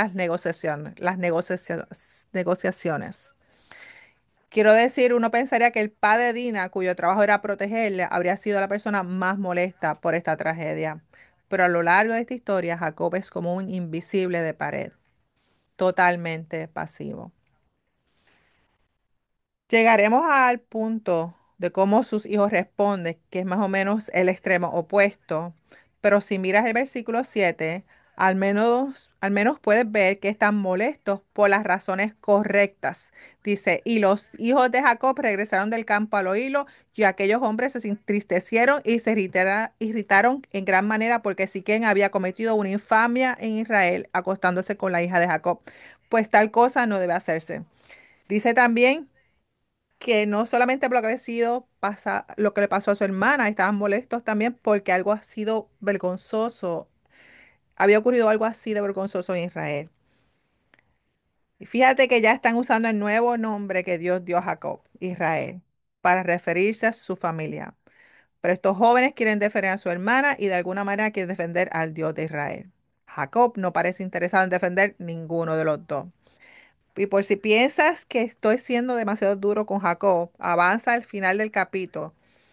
negociaciones. Quiero decir, uno pensaría que el padre de Dina, cuyo trabajo era protegerle, habría sido la persona más molesta por esta tragedia. Pero a lo largo de esta historia, Jacob es como un invisible de pared, totalmente pasivo. Llegaremos al punto de cómo sus hijos responden, que es más o menos el extremo opuesto. Pero si miras el versículo 7, al menos puedes ver que están molestos por las razones correctas. Dice, y los hijos de Jacob regresaron del campo al oírlo, y aquellos hombres se entristecieron y se irritaron en gran manera porque Siquem había cometido una infamia en Israel, acostándose con la hija de Jacob. Pues tal cosa no debe hacerse. Dice también que no solamente por lo que había sido lo que le pasó a su hermana, estaban molestos también porque algo ha sido vergonzoso, había ocurrido algo así de vergonzoso en Israel. Y fíjate que ya están usando el nuevo nombre que Dios dio a Jacob, Israel, para referirse a su familia. Pero estos jóvenes quieren defender a su hermana y de alguna manera quieren defender al Dios de Israel. Jacob no parece interesado en defender ninguno de los dos. Y por si piensas que estoy siendo demasiado duro con Jacob, avanza al final del capítulo.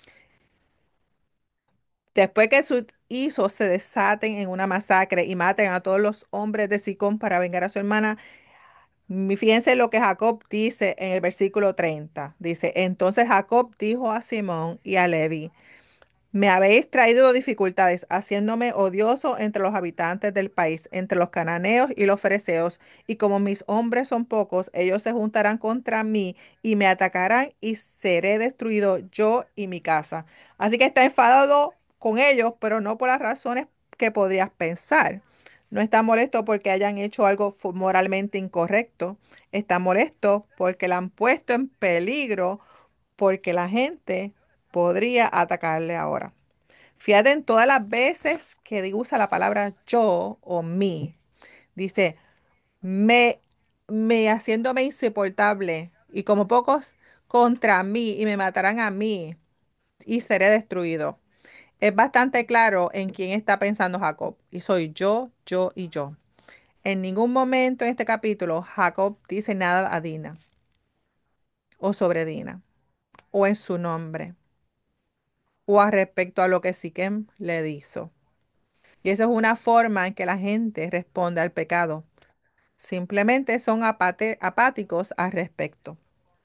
Después que sus hijos se desaten en una masacre y maten a todos los hombres de Sicón para vengar a su hermana, fíjense lo que Jacob dice en el versículo 30. Dice, entonces Jacob dijo a Simón y a Levi, me habéis traído dificultades, haciéndome odioso entre los habitantes del país, entre los cananeos y los fereceos, y como mis hombres son pocos, ellos se juntarán contra mí y me atacarán y seré destruido yo y mi casa. Así que está enfadado con ellos, pero no por las razones que podrías pensar. No está molesto porque hayan hecho algo moralmente incorrecto. Está molesto porque la han puesto en peligro, porque la gente podría atacarle ahora. Fíjate en todas las veces que usa la palabra yo o mí. Dice, me, me haciéndome insoportable y como pocos contra mí y me matarán a mí y seré destruido. Es bastante claro en quién está pensando Jacob. Y soy yo y yo. En ningún momento en este capítulo Jacob dice nada a Dina o sobre Dina o en su nombre o a respecto a lo que Siquem le hizo. Y eso es una forma en que la gente responde al pecado. Simplemente son apáticos al respecto.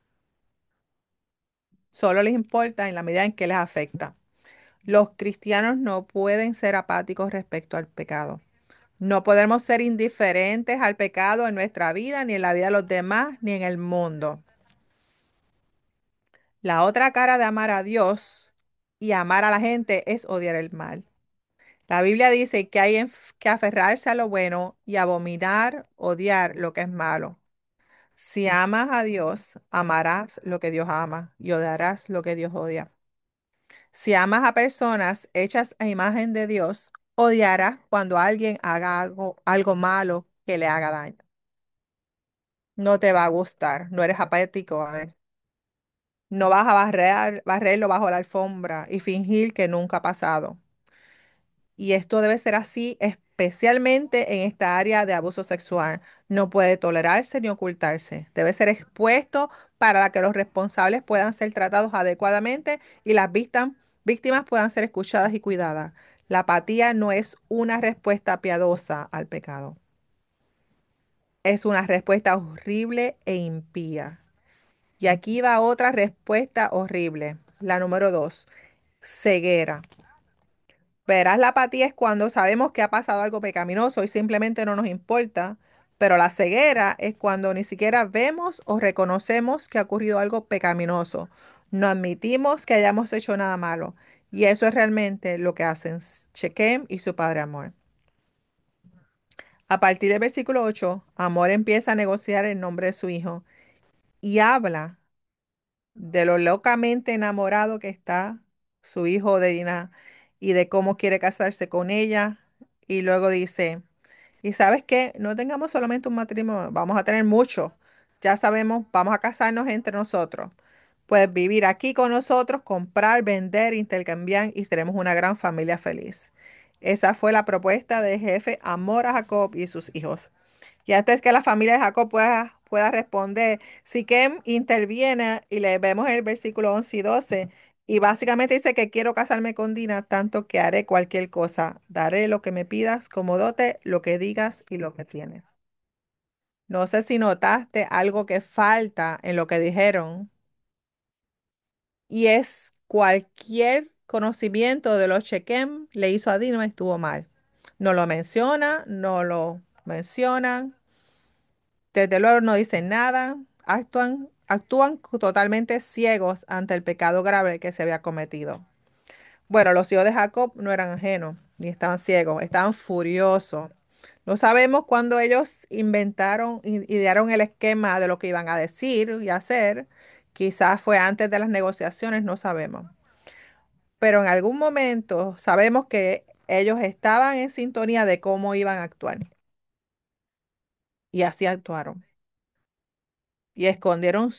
Solo les importa en la medida en que les afecta. Los cristianos no pueden ser apáticos respecto al pecado. No podemos ser indiferentes al pecado en nuestra vida, ni en la vida de los demás, ni en el mundo. La otra cara de amar a Dios y amar a la gente es odiar el mal. La Biblia dice que que aferrarse a lo bueno y abominar, odiar lo que es malo. Si amas a Dios, amarás lo que Dios ama y odiarás lo que Dios odia. Si amas a personas hechas a imagen de Dios, Odiarás cuando alguien haga algo malo que le haga daño. No te va a gustar, no eres apético a ver. No vas a barrerlo bajo la alfombra y fingir que nunca ha pasado. Y esto debe ser así, especialmente en esta área de abuso sexual. No puede tolerarse ni ocultarse. Debe ser expuesto para que los responsables puedan ser tratados adecuadamente y las víctimas puedan ser escuchadas y cuidadas. La apatía no es una respuesta piadosa al pecado. Es una respuesta horrible e impía. Y aquí va otra respuesta horrible. La número dos, ceguera. Verás, la apatía es cuando sabemos que ha pasado algo pecaminoso y simplemente no nos importa, pero la ceguera es cuando ni siquiera vemos o reconocemos que ha ocurrido algo pecaminoso. No admitimos que hayamos hecho nada malo. Y eso es realmente lo que hacen Shechem y su padre Amor. A partir del versículo 8, Amor empieza a negociar el nombre de su hijo y habla de lo locamente enamorado que está su hijo de Dinah y de cómo quiere casarse con ella. Y luego dice, y sabes qué, no tengamos solamente un matrimonio, vamos a tener muchos. Ya sabemos, vamos a casarnos entre nosotros. Puedes vivir aquí con nosotros, comprar, vender, intercambiar y seremos una gran familia feliz. Esa fue la propuesta del jefe Amor a Jacob y sus hijos. Y antes que la familia de Jacob pueda responder, Siquem interviene y le vemos en el versículo 11 y 12. Y básicamente dice que quiero casarme con Dina, tanto que haré cualquier cosa. Daré lo que me pidas como dote, lo que digas y lo que tienes. No sé si notaste algo que falta en lo que dijeron. Y es cualquier conocimiento de los Shechem le hizo a Dina estuvo mal. No lo menciona, no lo mencionan. Desde luego no dicen nada, actúan totalmente ciegos ante el pecado grave que se había cometido. Bueno, los hijos de Jacob no eran ajenos, ni estaban ciegos, estaban furiosos. No sabemos cuándo ellos inventaron, idearon el esquema de lo que iban a decir y hacer. Quizás fue antes de las negociaciones, no sabemos. Pero en algún momento sabemos que ellos estaban en sintonía de cómo iban a actuar. Y así actuaron. Y escondieron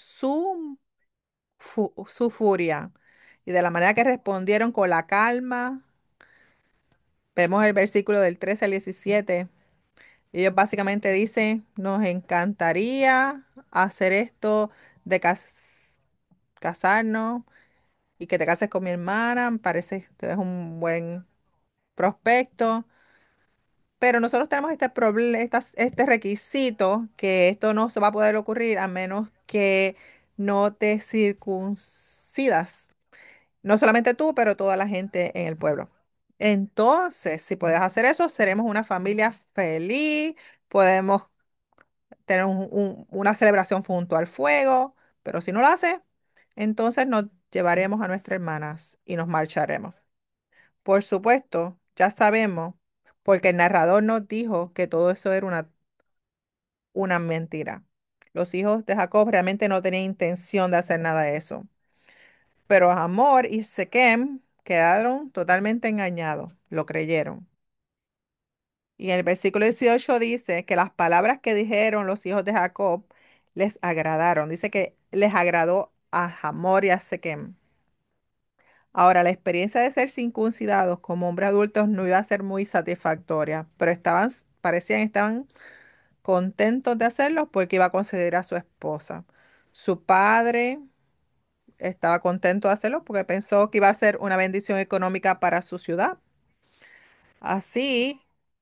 su furia. Y de la manera que respondieron con la calma, vemos el versículo del 13 al 17. Ellos básicamente dicen, nos encantaría hacer esto de casarnos y que te cases con mi hermana. Me parece que es un buen prospecto. Pero nosotros tenemos este requisito que esto no se va a poder ocurrir a menos que no te circuncidas. No solamente tú, pero toda la gente en el pueblo. Entonces, si puedes hacer eso, seremos una familia feliz, podemos tener una celebración junto al fuego, pero si no lo haces, entonces nos llevaremos a nuestras hermanas y nos marcharemos. Por supuesto, ya sabemos, porque el narrador nos dijo que todo eso era una mentira. Los hijos de Jacob realmente no tenían intención de hacer nada de eso. Pero Hamor y Sekem quedaron totalmente engañados, lo creyeron. Y en el versículo 18 dice que las palabras que dijeron los hijos de Jacob les agradaron. Dice que les agradó a Hamor y a Sekem. Ahora, la experiencia de ser circuncidados como hombres adultos no iba a ser muy satisfactoria, pero estaban contentos de hacerlo porque iba a conceder a su esposa. Su padre estaba contento de hacerlo porque pensó que iba a ser una bendición económica para su ciudad. Así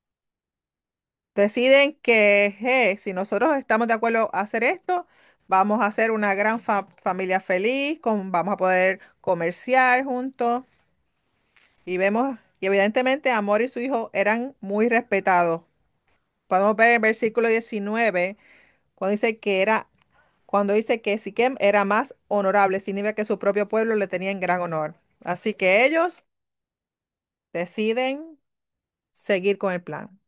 deciden que si nosotros estamos de acuerdo a hacer esto, vamos a hacer una gran familia feliz, vamos a poder comerciar juntos. Y vemos, y evidentemente Amor y su hijo eran muy respetados. Podemos ver el versículo 19 cuando cuando dice que Siquem era más honorable, significa que su propio pueblo le tenía en gran honor. Así que ellos deciden seguir con el plan.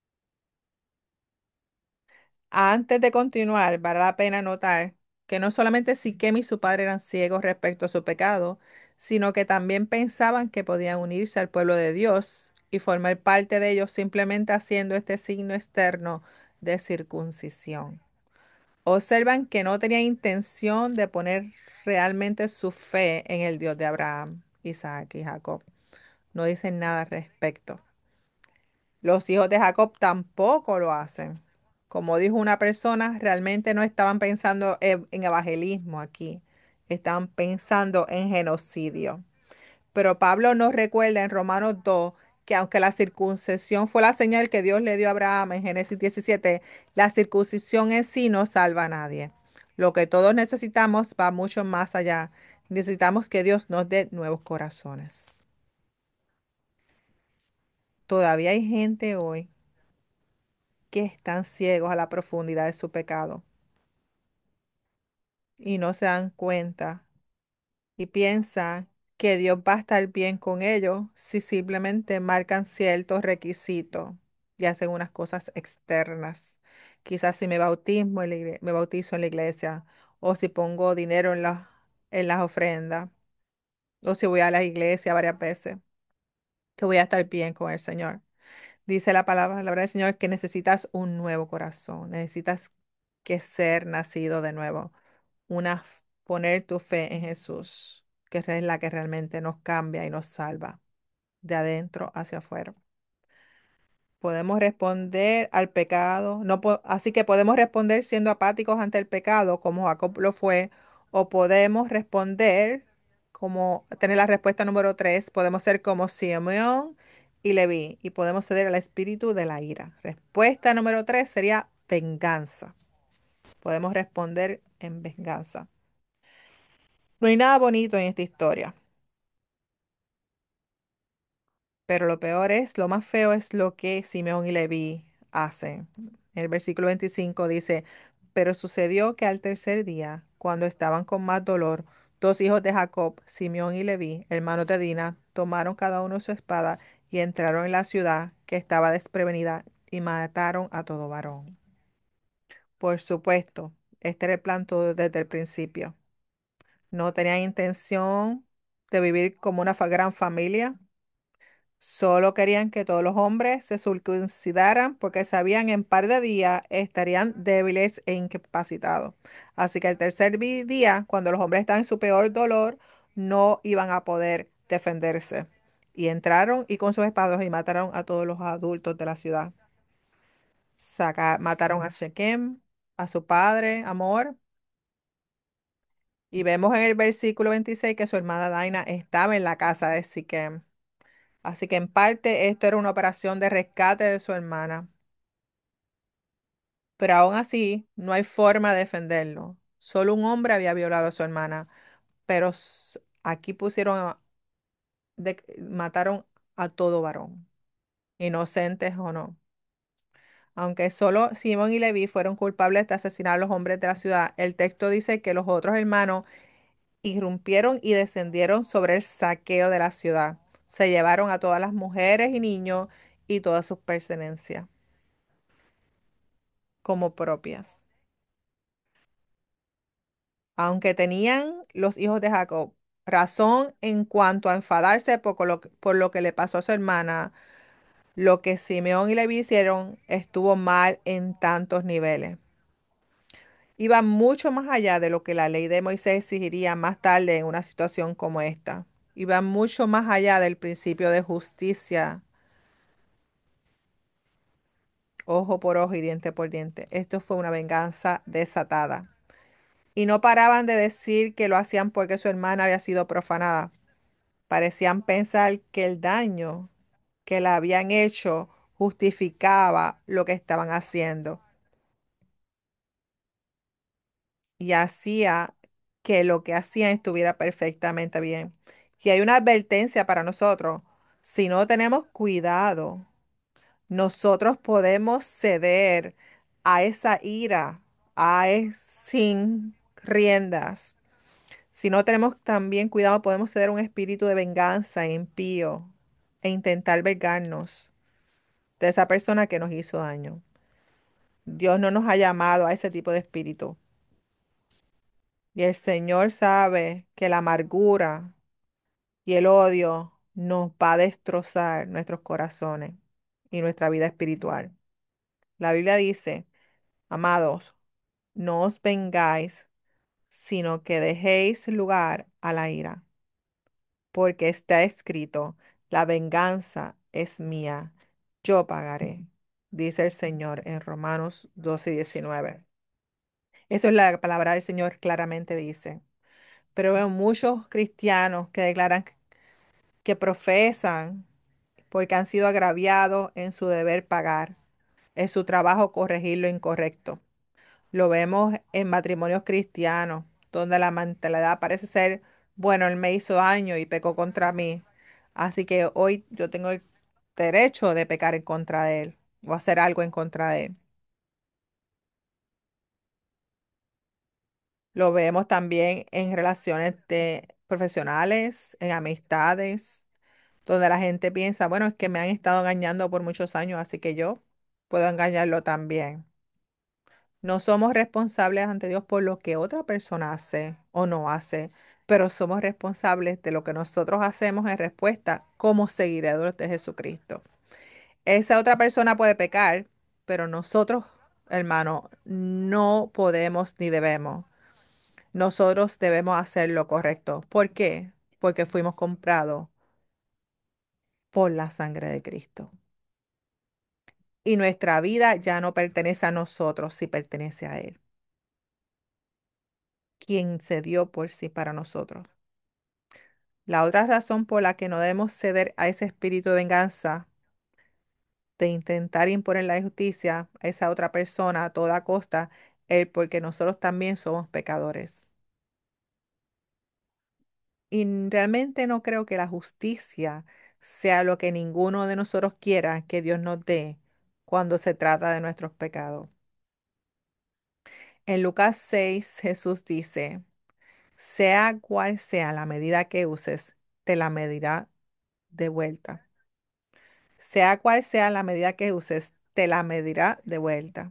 Antes de continuar, vale la pena notar que no solamente Siquem y su padre eran ciegos respecto a su pecado, sino que también pensaban que podían unirse al pueblo de Dios y formar parte de ellos simplemente haciendo este signo externo de circuncisión. Observan que no tenía intención de poner realmente su fe en el Dios de Abraham, Isaac y Jacob. No dicen nada al respecto. Los hijos de Jacob tampoco lo hacen. Como dijo una persona, realmente no estaban pensando en evangelismo aquí, estaban pensando en genocidio. Pero Pablo nos recuerda en Romanos 2 que aunque la circuncisión fue la señal que Dios le dio a Abraham en Génesis 17, la circuncisión en sí no salva a nadie. Lo que todos necesitamos va mucho más allá. Necesitamos que Dios nos dé nuevos corazones. Todavía hay gente hoy que están ciegos a la profundidad de su pecado y no se dan cuenta y piensan que Dios va a estar bien con ellos si simplemente marcan ciertos requisitos y hacen unas cosas externas. Quizás si me bautizo en la iglesia, o si pongo dinero en las ofrendas, o si voy a la iglesia varias veces, que voy a estar bien con el Señor. Dice la palabra del Señor que necesitas un nuevo corazón, necesitas que ser nacido de nuevo, una, poner tu fe en Jesús, que es la que realmente nos cambia y nos salva de adentro hacia afuera. Podemos responder al pecado, no así que podemos responder siendo apáticos ante el pecado, como Jacob lo fue, o podemos responder como tener la respuesta número 3, podemos ser como Simeón y Leví, y podemos ceder al espíritu de la ira. Respuesta número 3 sería venganza. Podemos responder en venganza. No hay nada bonito en esta historia, pero lo peor es, lo más feo es lo que Simeón y Leví hacen. El versículo 25 dice, pero sucedió que al tercer día, cuando estaban con más dolor, dos hijos de Jacob, Simeón y Leví, hermanos de Dina, tomaron cada uno su espada y entraron en la ciudad que estaba desprevenida y mataron a todo varón. Por supuesto, este era el plan todo desde el principio. No tenían intención de vivir como una gran familia. Solo querían que todos los hombres se circuncidaran porque sabían en par de días estarían débiles e incapacitados. Así que el tercer día, cuando los hombres estaban en su peor dolor, no iban a poder defenderse. Y entraron y con sus espadas y mataron a todos los adultos de la ciudad. Mataron a Shechem, a su padre, Amor. Y vemos en el versículo 26 que su hermana Daina estaba en la casa de Siquem. Así que en parte esto era una operación de rescate de su hermana, pero aún así no hay forma de defenderlo. Solo un hombre había violado a su hermana, pero aquí mataron a todo varón, inocentes o no. Aunque solo Simón y Leví fueron culpables de asesinar a los hombres de la ciudad, el texto dice que los otros hermanos irrumpieron y descendieron sobre el saqueo de la ciudad. Se llevaron a todas las mujeres y niños y todas sus pertenencias como propias. Aunque tenían los hijos de Jacob razón en cuanto a enfadarse por lo que le pasó a su hermana, lo que Simeón y Leví hicieron estuvo mal en tantos niveles. Iba mucho más allá de lo que la ley de Moisés exigiría más tarde en una situación como esta. Iba mucho más allá del principio de justicia, ojo por ojo y diente por diente. Esto fue una venganza desatada. Y no paraban de decir que lo hacían porque su hermana había sido profanada. Parecían pensar que el daño que le habían hecho justificaba lo que estaban haciendo y hacía que lo que hacían estuviera perfectamente bien. Y hay una advertencia para nosotros. Si no tenemos cuidado, nosotros podemos ceder a esa ira, sin riendas. Si no tenemos también cuidado, podemos ceder a un espíritu de venganza impío e intentar vengarnos de esa persona que nos hizo daño. Dios no nos ha llamado a ese tipo de espíritu. Y el Señor sabe que la amargura y el odio nos va a destrozar nuestros corazones y nuestra vida espiritual. La Biblia dice, amados, no os vengáis, sino que dejéis lugar a la ira, porque está escrito, la venganza es mía, yo pagaré, dice el Señor en Romanos 12:19. Eso es la palabra del Señor claramente dice. Pero veo muchos cristianos que declaran que profesan porque han sido agraviados en su deber pagar, en su trabajo corregir lo incorrecto. Lo vemos en matrimonios cristianos, donde la mentalidad parece ser, bueno, él me hizo daño y pecó contra mí, así que hoy yo tengo el derecho de pecar en contra de él o hacer algo en contra de él. Lo vemos también en relaciones profesionales, en amistades, donde la gente piensa, bueno, es que me han estado engañando por muchos años, así que yo puedo engañarlo también. No somos responsables ante Dios por lo que otra persona hace o no hace, pero somos responsables de lo que nosotros hacemos en respuesta como seguidores de Jesucristo. Esa otra persona puede pecar, pero nosotros, hermano, no podemos ni debemos. Nosotros debemos hacer lo correcto. ¿Por qué? Porque fuimos comprados por la sangre de Cristo. Y nuestra vida ya no pertenece a nosotros, si pertenece a Él, quien se dio por sí para nosotros. La otra razón por la que no debemos ceder a ese espíritu de venganza, de intentar imponer la justicia a esa otra persona a toda costa, es porque nosotros también somos pecadores. Y realmente no creo que la justicia sea lo que ninguno de nosotros quiera que Dios nos dé cuando se trata de nuestros pecados. En Lucas 6, Jesús dice, sea cual sea la medida que uses, te la medirá de vuelta. Sea cual sea la medida que uses, te la medirá de vuelta.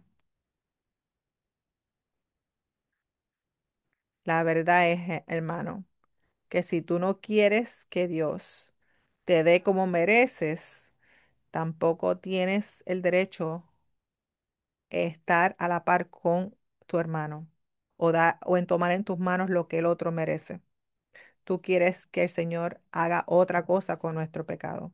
La verdad es, hermano, que si tú no quieres que Dios te dé como mereces, tampoco tienes el derecho de estar a la par con tu hermano o en tomar en tus manos lo que el otro merece. Tú quieres que el Señor haga otra cosa con nuestro pecado.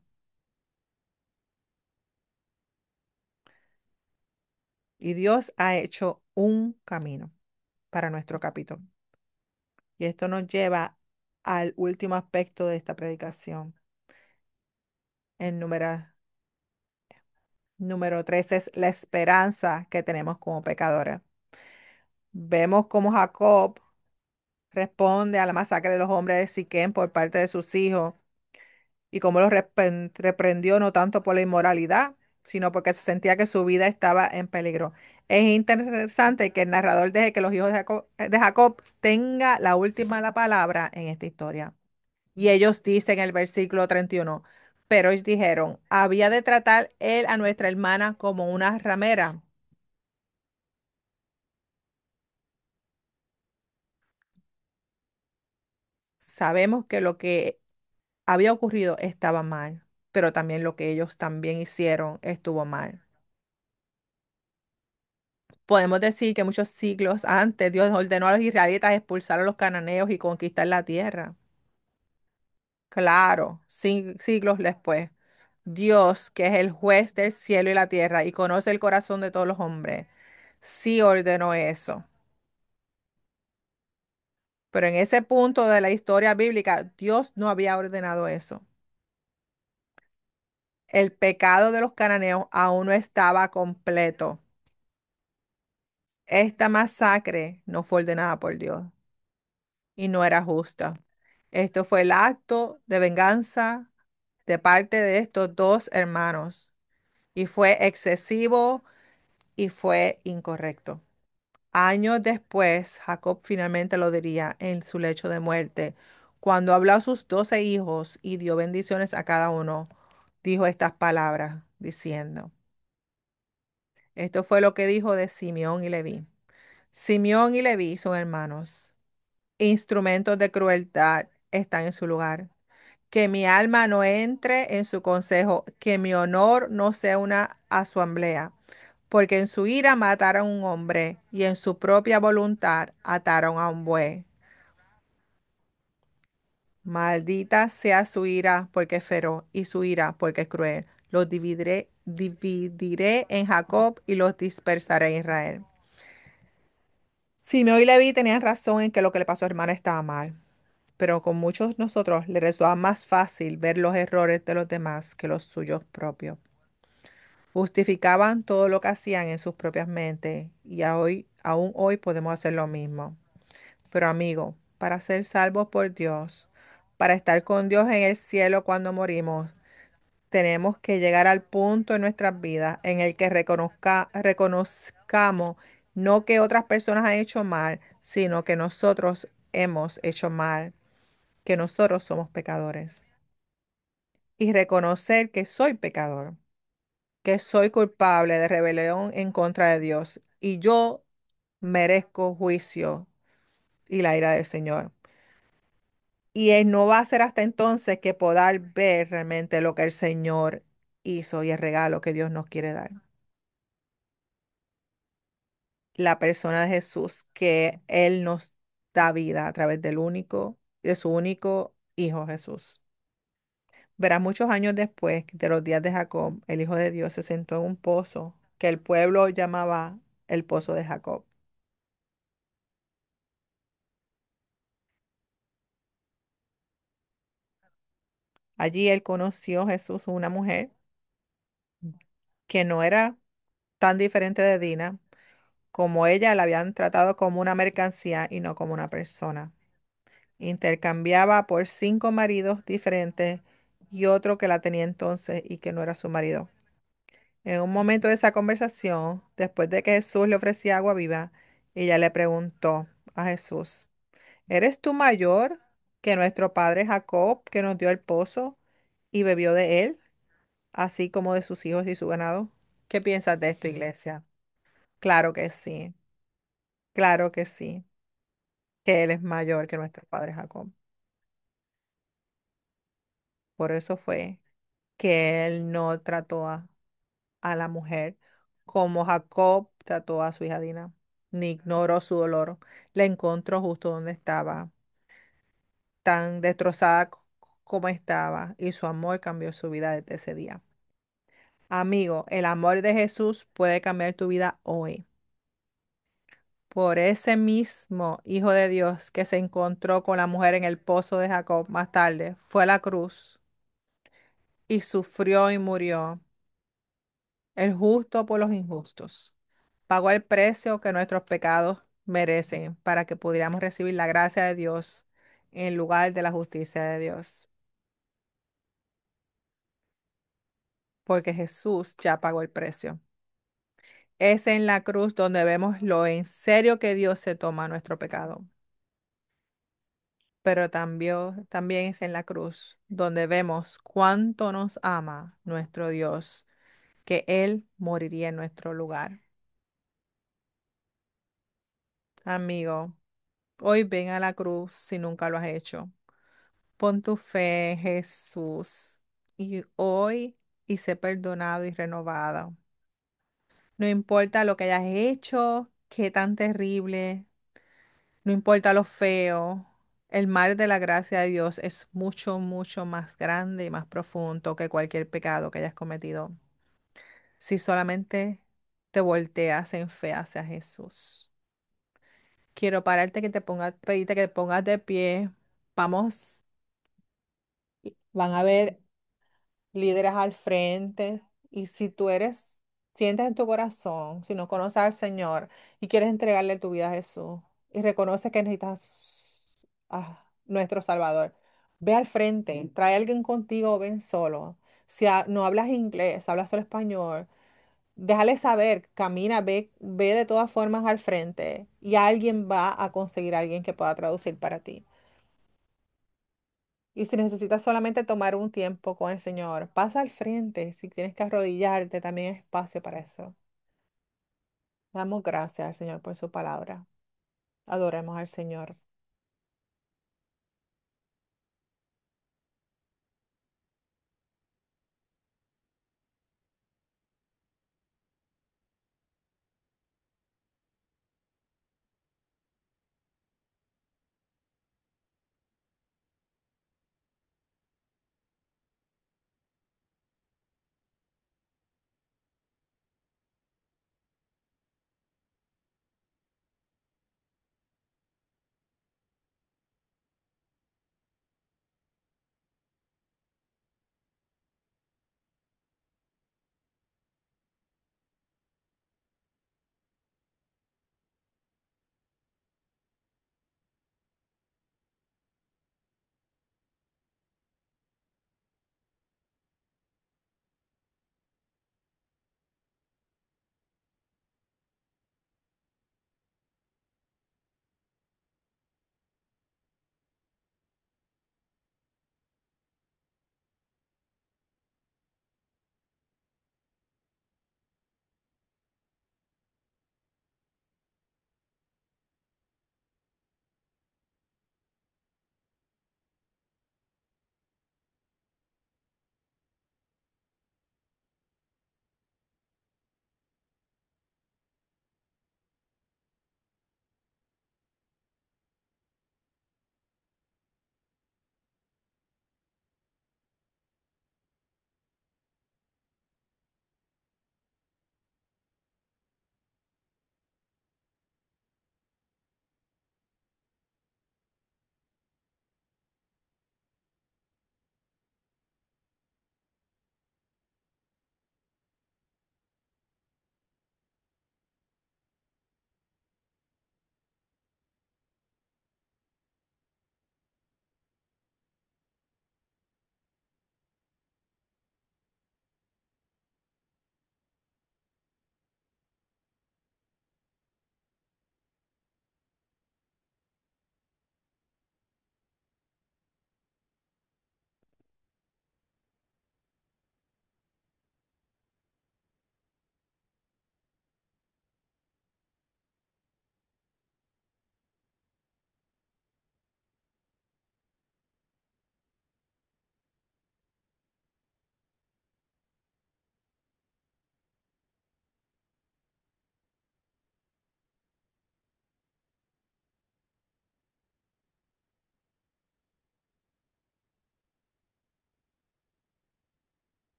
Y Dios ha hecho un camino para nuestro capítulo. Y esto nos lleva al último aspecto de esta predicación. El número 3 es la esperanza que tenemos como pecadores. Vemos cómo Jacob responde a la masacre de los hombres de Siquem por parte de sus hijos y cómo los reprendió no tanto por la inmoralidad, sino porque se sentía que su vida estaba en peligro. Es interesante que el narrador deje que los hijos de Jacob tenga la palabra en esta historia. Y ellos dicen en el versículo 31, pero ellos dijeron, había de tratar él a nuestra hermana como una ramera. Sabemos que lo que había ocurrido estaba mal, pero también lo que ellos también hicieron estuvo mal. Podemos decir que muchos siglos antes Dios ordenó a los israelitas expulsar a los cananeos y conquistar la tierra. Claro, siglos después, Dios, que es el juez del cielo y la tierra y conoce el corazón de todos los hombres, sí ordenó eso. Pero en ese punto de la historia bíblica, Dios no había ordenado eso. El pecado de los cananeos aún no estaba completo. Esta masacre no fue ordenada por Dios y no era justa. Esto fue el acto de venganza de parte de estos dos hermanos y fue excesivo y fue incorrecto. Años después, Jacob finalmente lo diría en su lecho de muerte. Cuando habló a sus 12 hijos y dio bendiciones a cada uno, dijo estas palabras, diciendo, esto fue lo que dijo de Simeón y Leví. Simeón y Leví son hermanos. Instrumentos de crueldad están en su lugar. Que mi alma no entre en su consejo, que mi honor no sea una asamblea, porque en su ira mataron a un hombre y en su propia voluntad ataron a un buey. Maldita sea su ira porque es feroz y su ira porque es cruel. Los dividiré en Jacob y los dispersaré en Israel. Simeón y Leví tenían razón en que lo que le pasó a su hermana estaba mal, pero con muchos nosotros le resulta más fácil ver los errores de los demás que los suyos propios. Justificaban todo lo que hacían en sus propias mentes y aún hoy podemos hacer lo mismo. Pero amigo, para ser salvos por Dios, para estar con Dios en el cielo cuando morimos, tenemos que llegar al punto en nuestras vidas en el que reconozcamos no que otras personas han hecho mal, sino que nosotros hemos hecho mal, que nosotros somos pecadores. Y reconocer que soy pecador, que soy culpable de rebelión en contra de Dios y yo merezco juicio y la ira del Señor. Y él no va a ser hasta entonces que poder ver realmente lo que el Señor hizo y el regalo que Dios nos quiere dar. La persona de Jesús, que Él nos da vida a través de su único Hijo Jesús. Verás, muchos años después de los días de Jacob, el Hijo de Dios se sentó en un pozo que el pueblo llamaba el pozo de Jacob. Allí él conoció a Jesús, una mujer que no era tan diferente de Dina, como ella la habían tratado como una mercancía y no como una persona. Intercambiaba por 5 maridos diferentes y otro que la tenía entonces y que no era su marido. En un momento de esa conversación, después de que Jesús le ofrecía agua viva, ella le preguntó a Jesús, ¿eres tú mayor que nuestro padre Jacob, que nos dio el pozo y bebió de él, así como de sus hijos y su ganado? ¿Qué piensas de esto, iglesia? Claro que sí, claro que sí, que él es mayor que nuestro padre Jacob. Por eso fue que él no trató a la mujer como Jacob trató a su hija Dina, ni ignoró su dolor. La encontró justo donde estaba, tan destrozada como estaba, y su amor cambió su vida desde ese día. Amigo, el amor de Jesús puede cambiar tu vida hoy. Por ese mismo Hijo de Dios que se encontró con la mujer en el pozo de Jacob más tarde, fue a la cruz y sufrió y murió, el justo por los injustos. Pagó el precio que nuestros pecados merecen para que pudiéramos recibir la gracia de Dios en lugar de la justicia de Dios. Porque Jesús ya pagó el precio. Es en la cruz donde vemos lo en serio que Dios se toma nuestro pecado. Pero también es en la cruz donde vemos cuánto nos ama nuestro Dios, que Él moriría en nuestro lugar. Amigo, hoy ven a la cruz si nunca lo has hecho. Pon tu fe en Jesús y hoy y sé perdonado y renovado. No importa lo que hayas hecho, qué tan terrible, no importa lo feo, el mar de la gracia de Dios es mucho, mucho más grande y más profundo que cualquier pecado que hayas cometido. Si solamente te volteas en fe hacia Jesús. Quiero pararte que te pongas, pedirte que te pongas de pie. Vamos, van a ver líderes al frente. Y si tú sientes en tu corazón, si no conoces al Señor y quieres entregarle tu vida a Jesús y reconoces que necesitas a nuestro Salvador, ve al frente, trae a alguien contigo o ven solo. Si no hablas inglés, hablas solo español, déjale saber, camina, ve de todas formas al frente y alguien va a conseguir a alguien que pueda traducir para ti. Y si necesitas solamente tomar un tiempo con el Señor, pasa al frente. Si tienes que arrodillarte, también hay espacio para eso. Damos gracias al Señor por su palabra. Adoremos al Señor.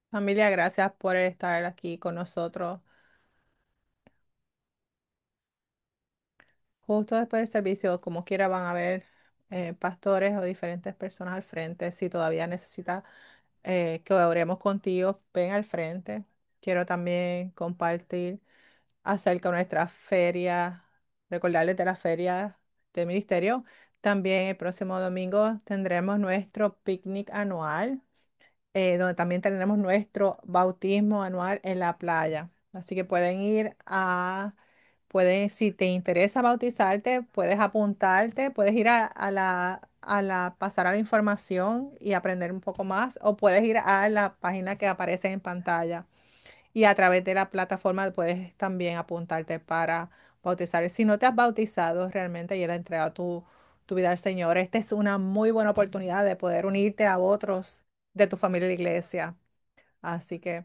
Familia, gracias por estar aquí con nosotros. Justo después del servicio, como quiera, van a haber pastores o diferentes personas al frente. Si todavía necesitas que oremos contigo, ven al frente. Quiero también compartir acerca de nuestra feria, recordarles de la feria de ministerio. También el próximo domingo tendremos nuestro picnic anual, donde también tendremos nuestro bautismo anual en la playa. Así que si te interesa bautizarte, puedes apuntarte, puedes ir pasar a la información y aprender un poco más, o puedes ir a la página que aparece en pantalla y a través de la plataforma puedes también apuntarte para bautizar. Si no te has bautizado realmente y le has entregado tu vida al Señor, esta es una muy buena oportunidad de poder unirte a otros de tu familia y la iglesia. Así que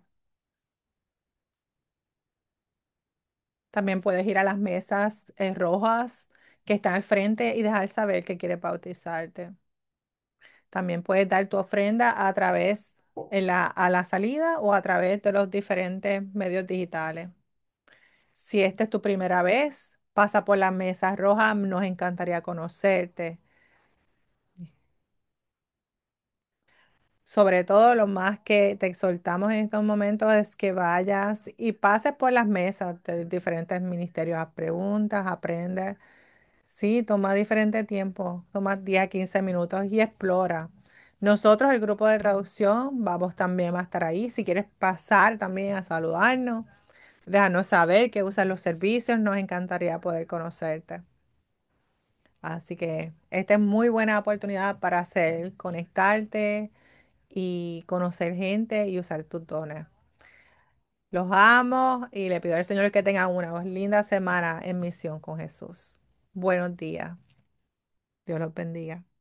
también puedes ir a las mesas rojas que están al frente y dejar saber que quieres bautizarte. También puedes dar tu ofrenda a través a la salida o a través de los diferentes medios digitales. Si esta es tu primera vez, pasa por la mesa roja, nos encantaría conocerte. Sobre todo, lo más que te exhortamos en estos momentos es que vayas y pases por las mesas de diferentes ministerios, haz preguntas, aprendes. Sí, toma diferente tiempo, toma 10 a 15 minutos y explora. Nosotros, el grupo de traducción, vamos también a estar ahí. Si quieres pasar también a saludarnos, déjanos saber que usas los servicios, nos encantaría poder conocerte. Así que esta es muy buena oportunidad para hacer, conectarte y conocer gente y usar tus dones. Los amo y le pido al Señor que tengan una linda semana en misión con Jesús. Buenos días. Dios los bendiga.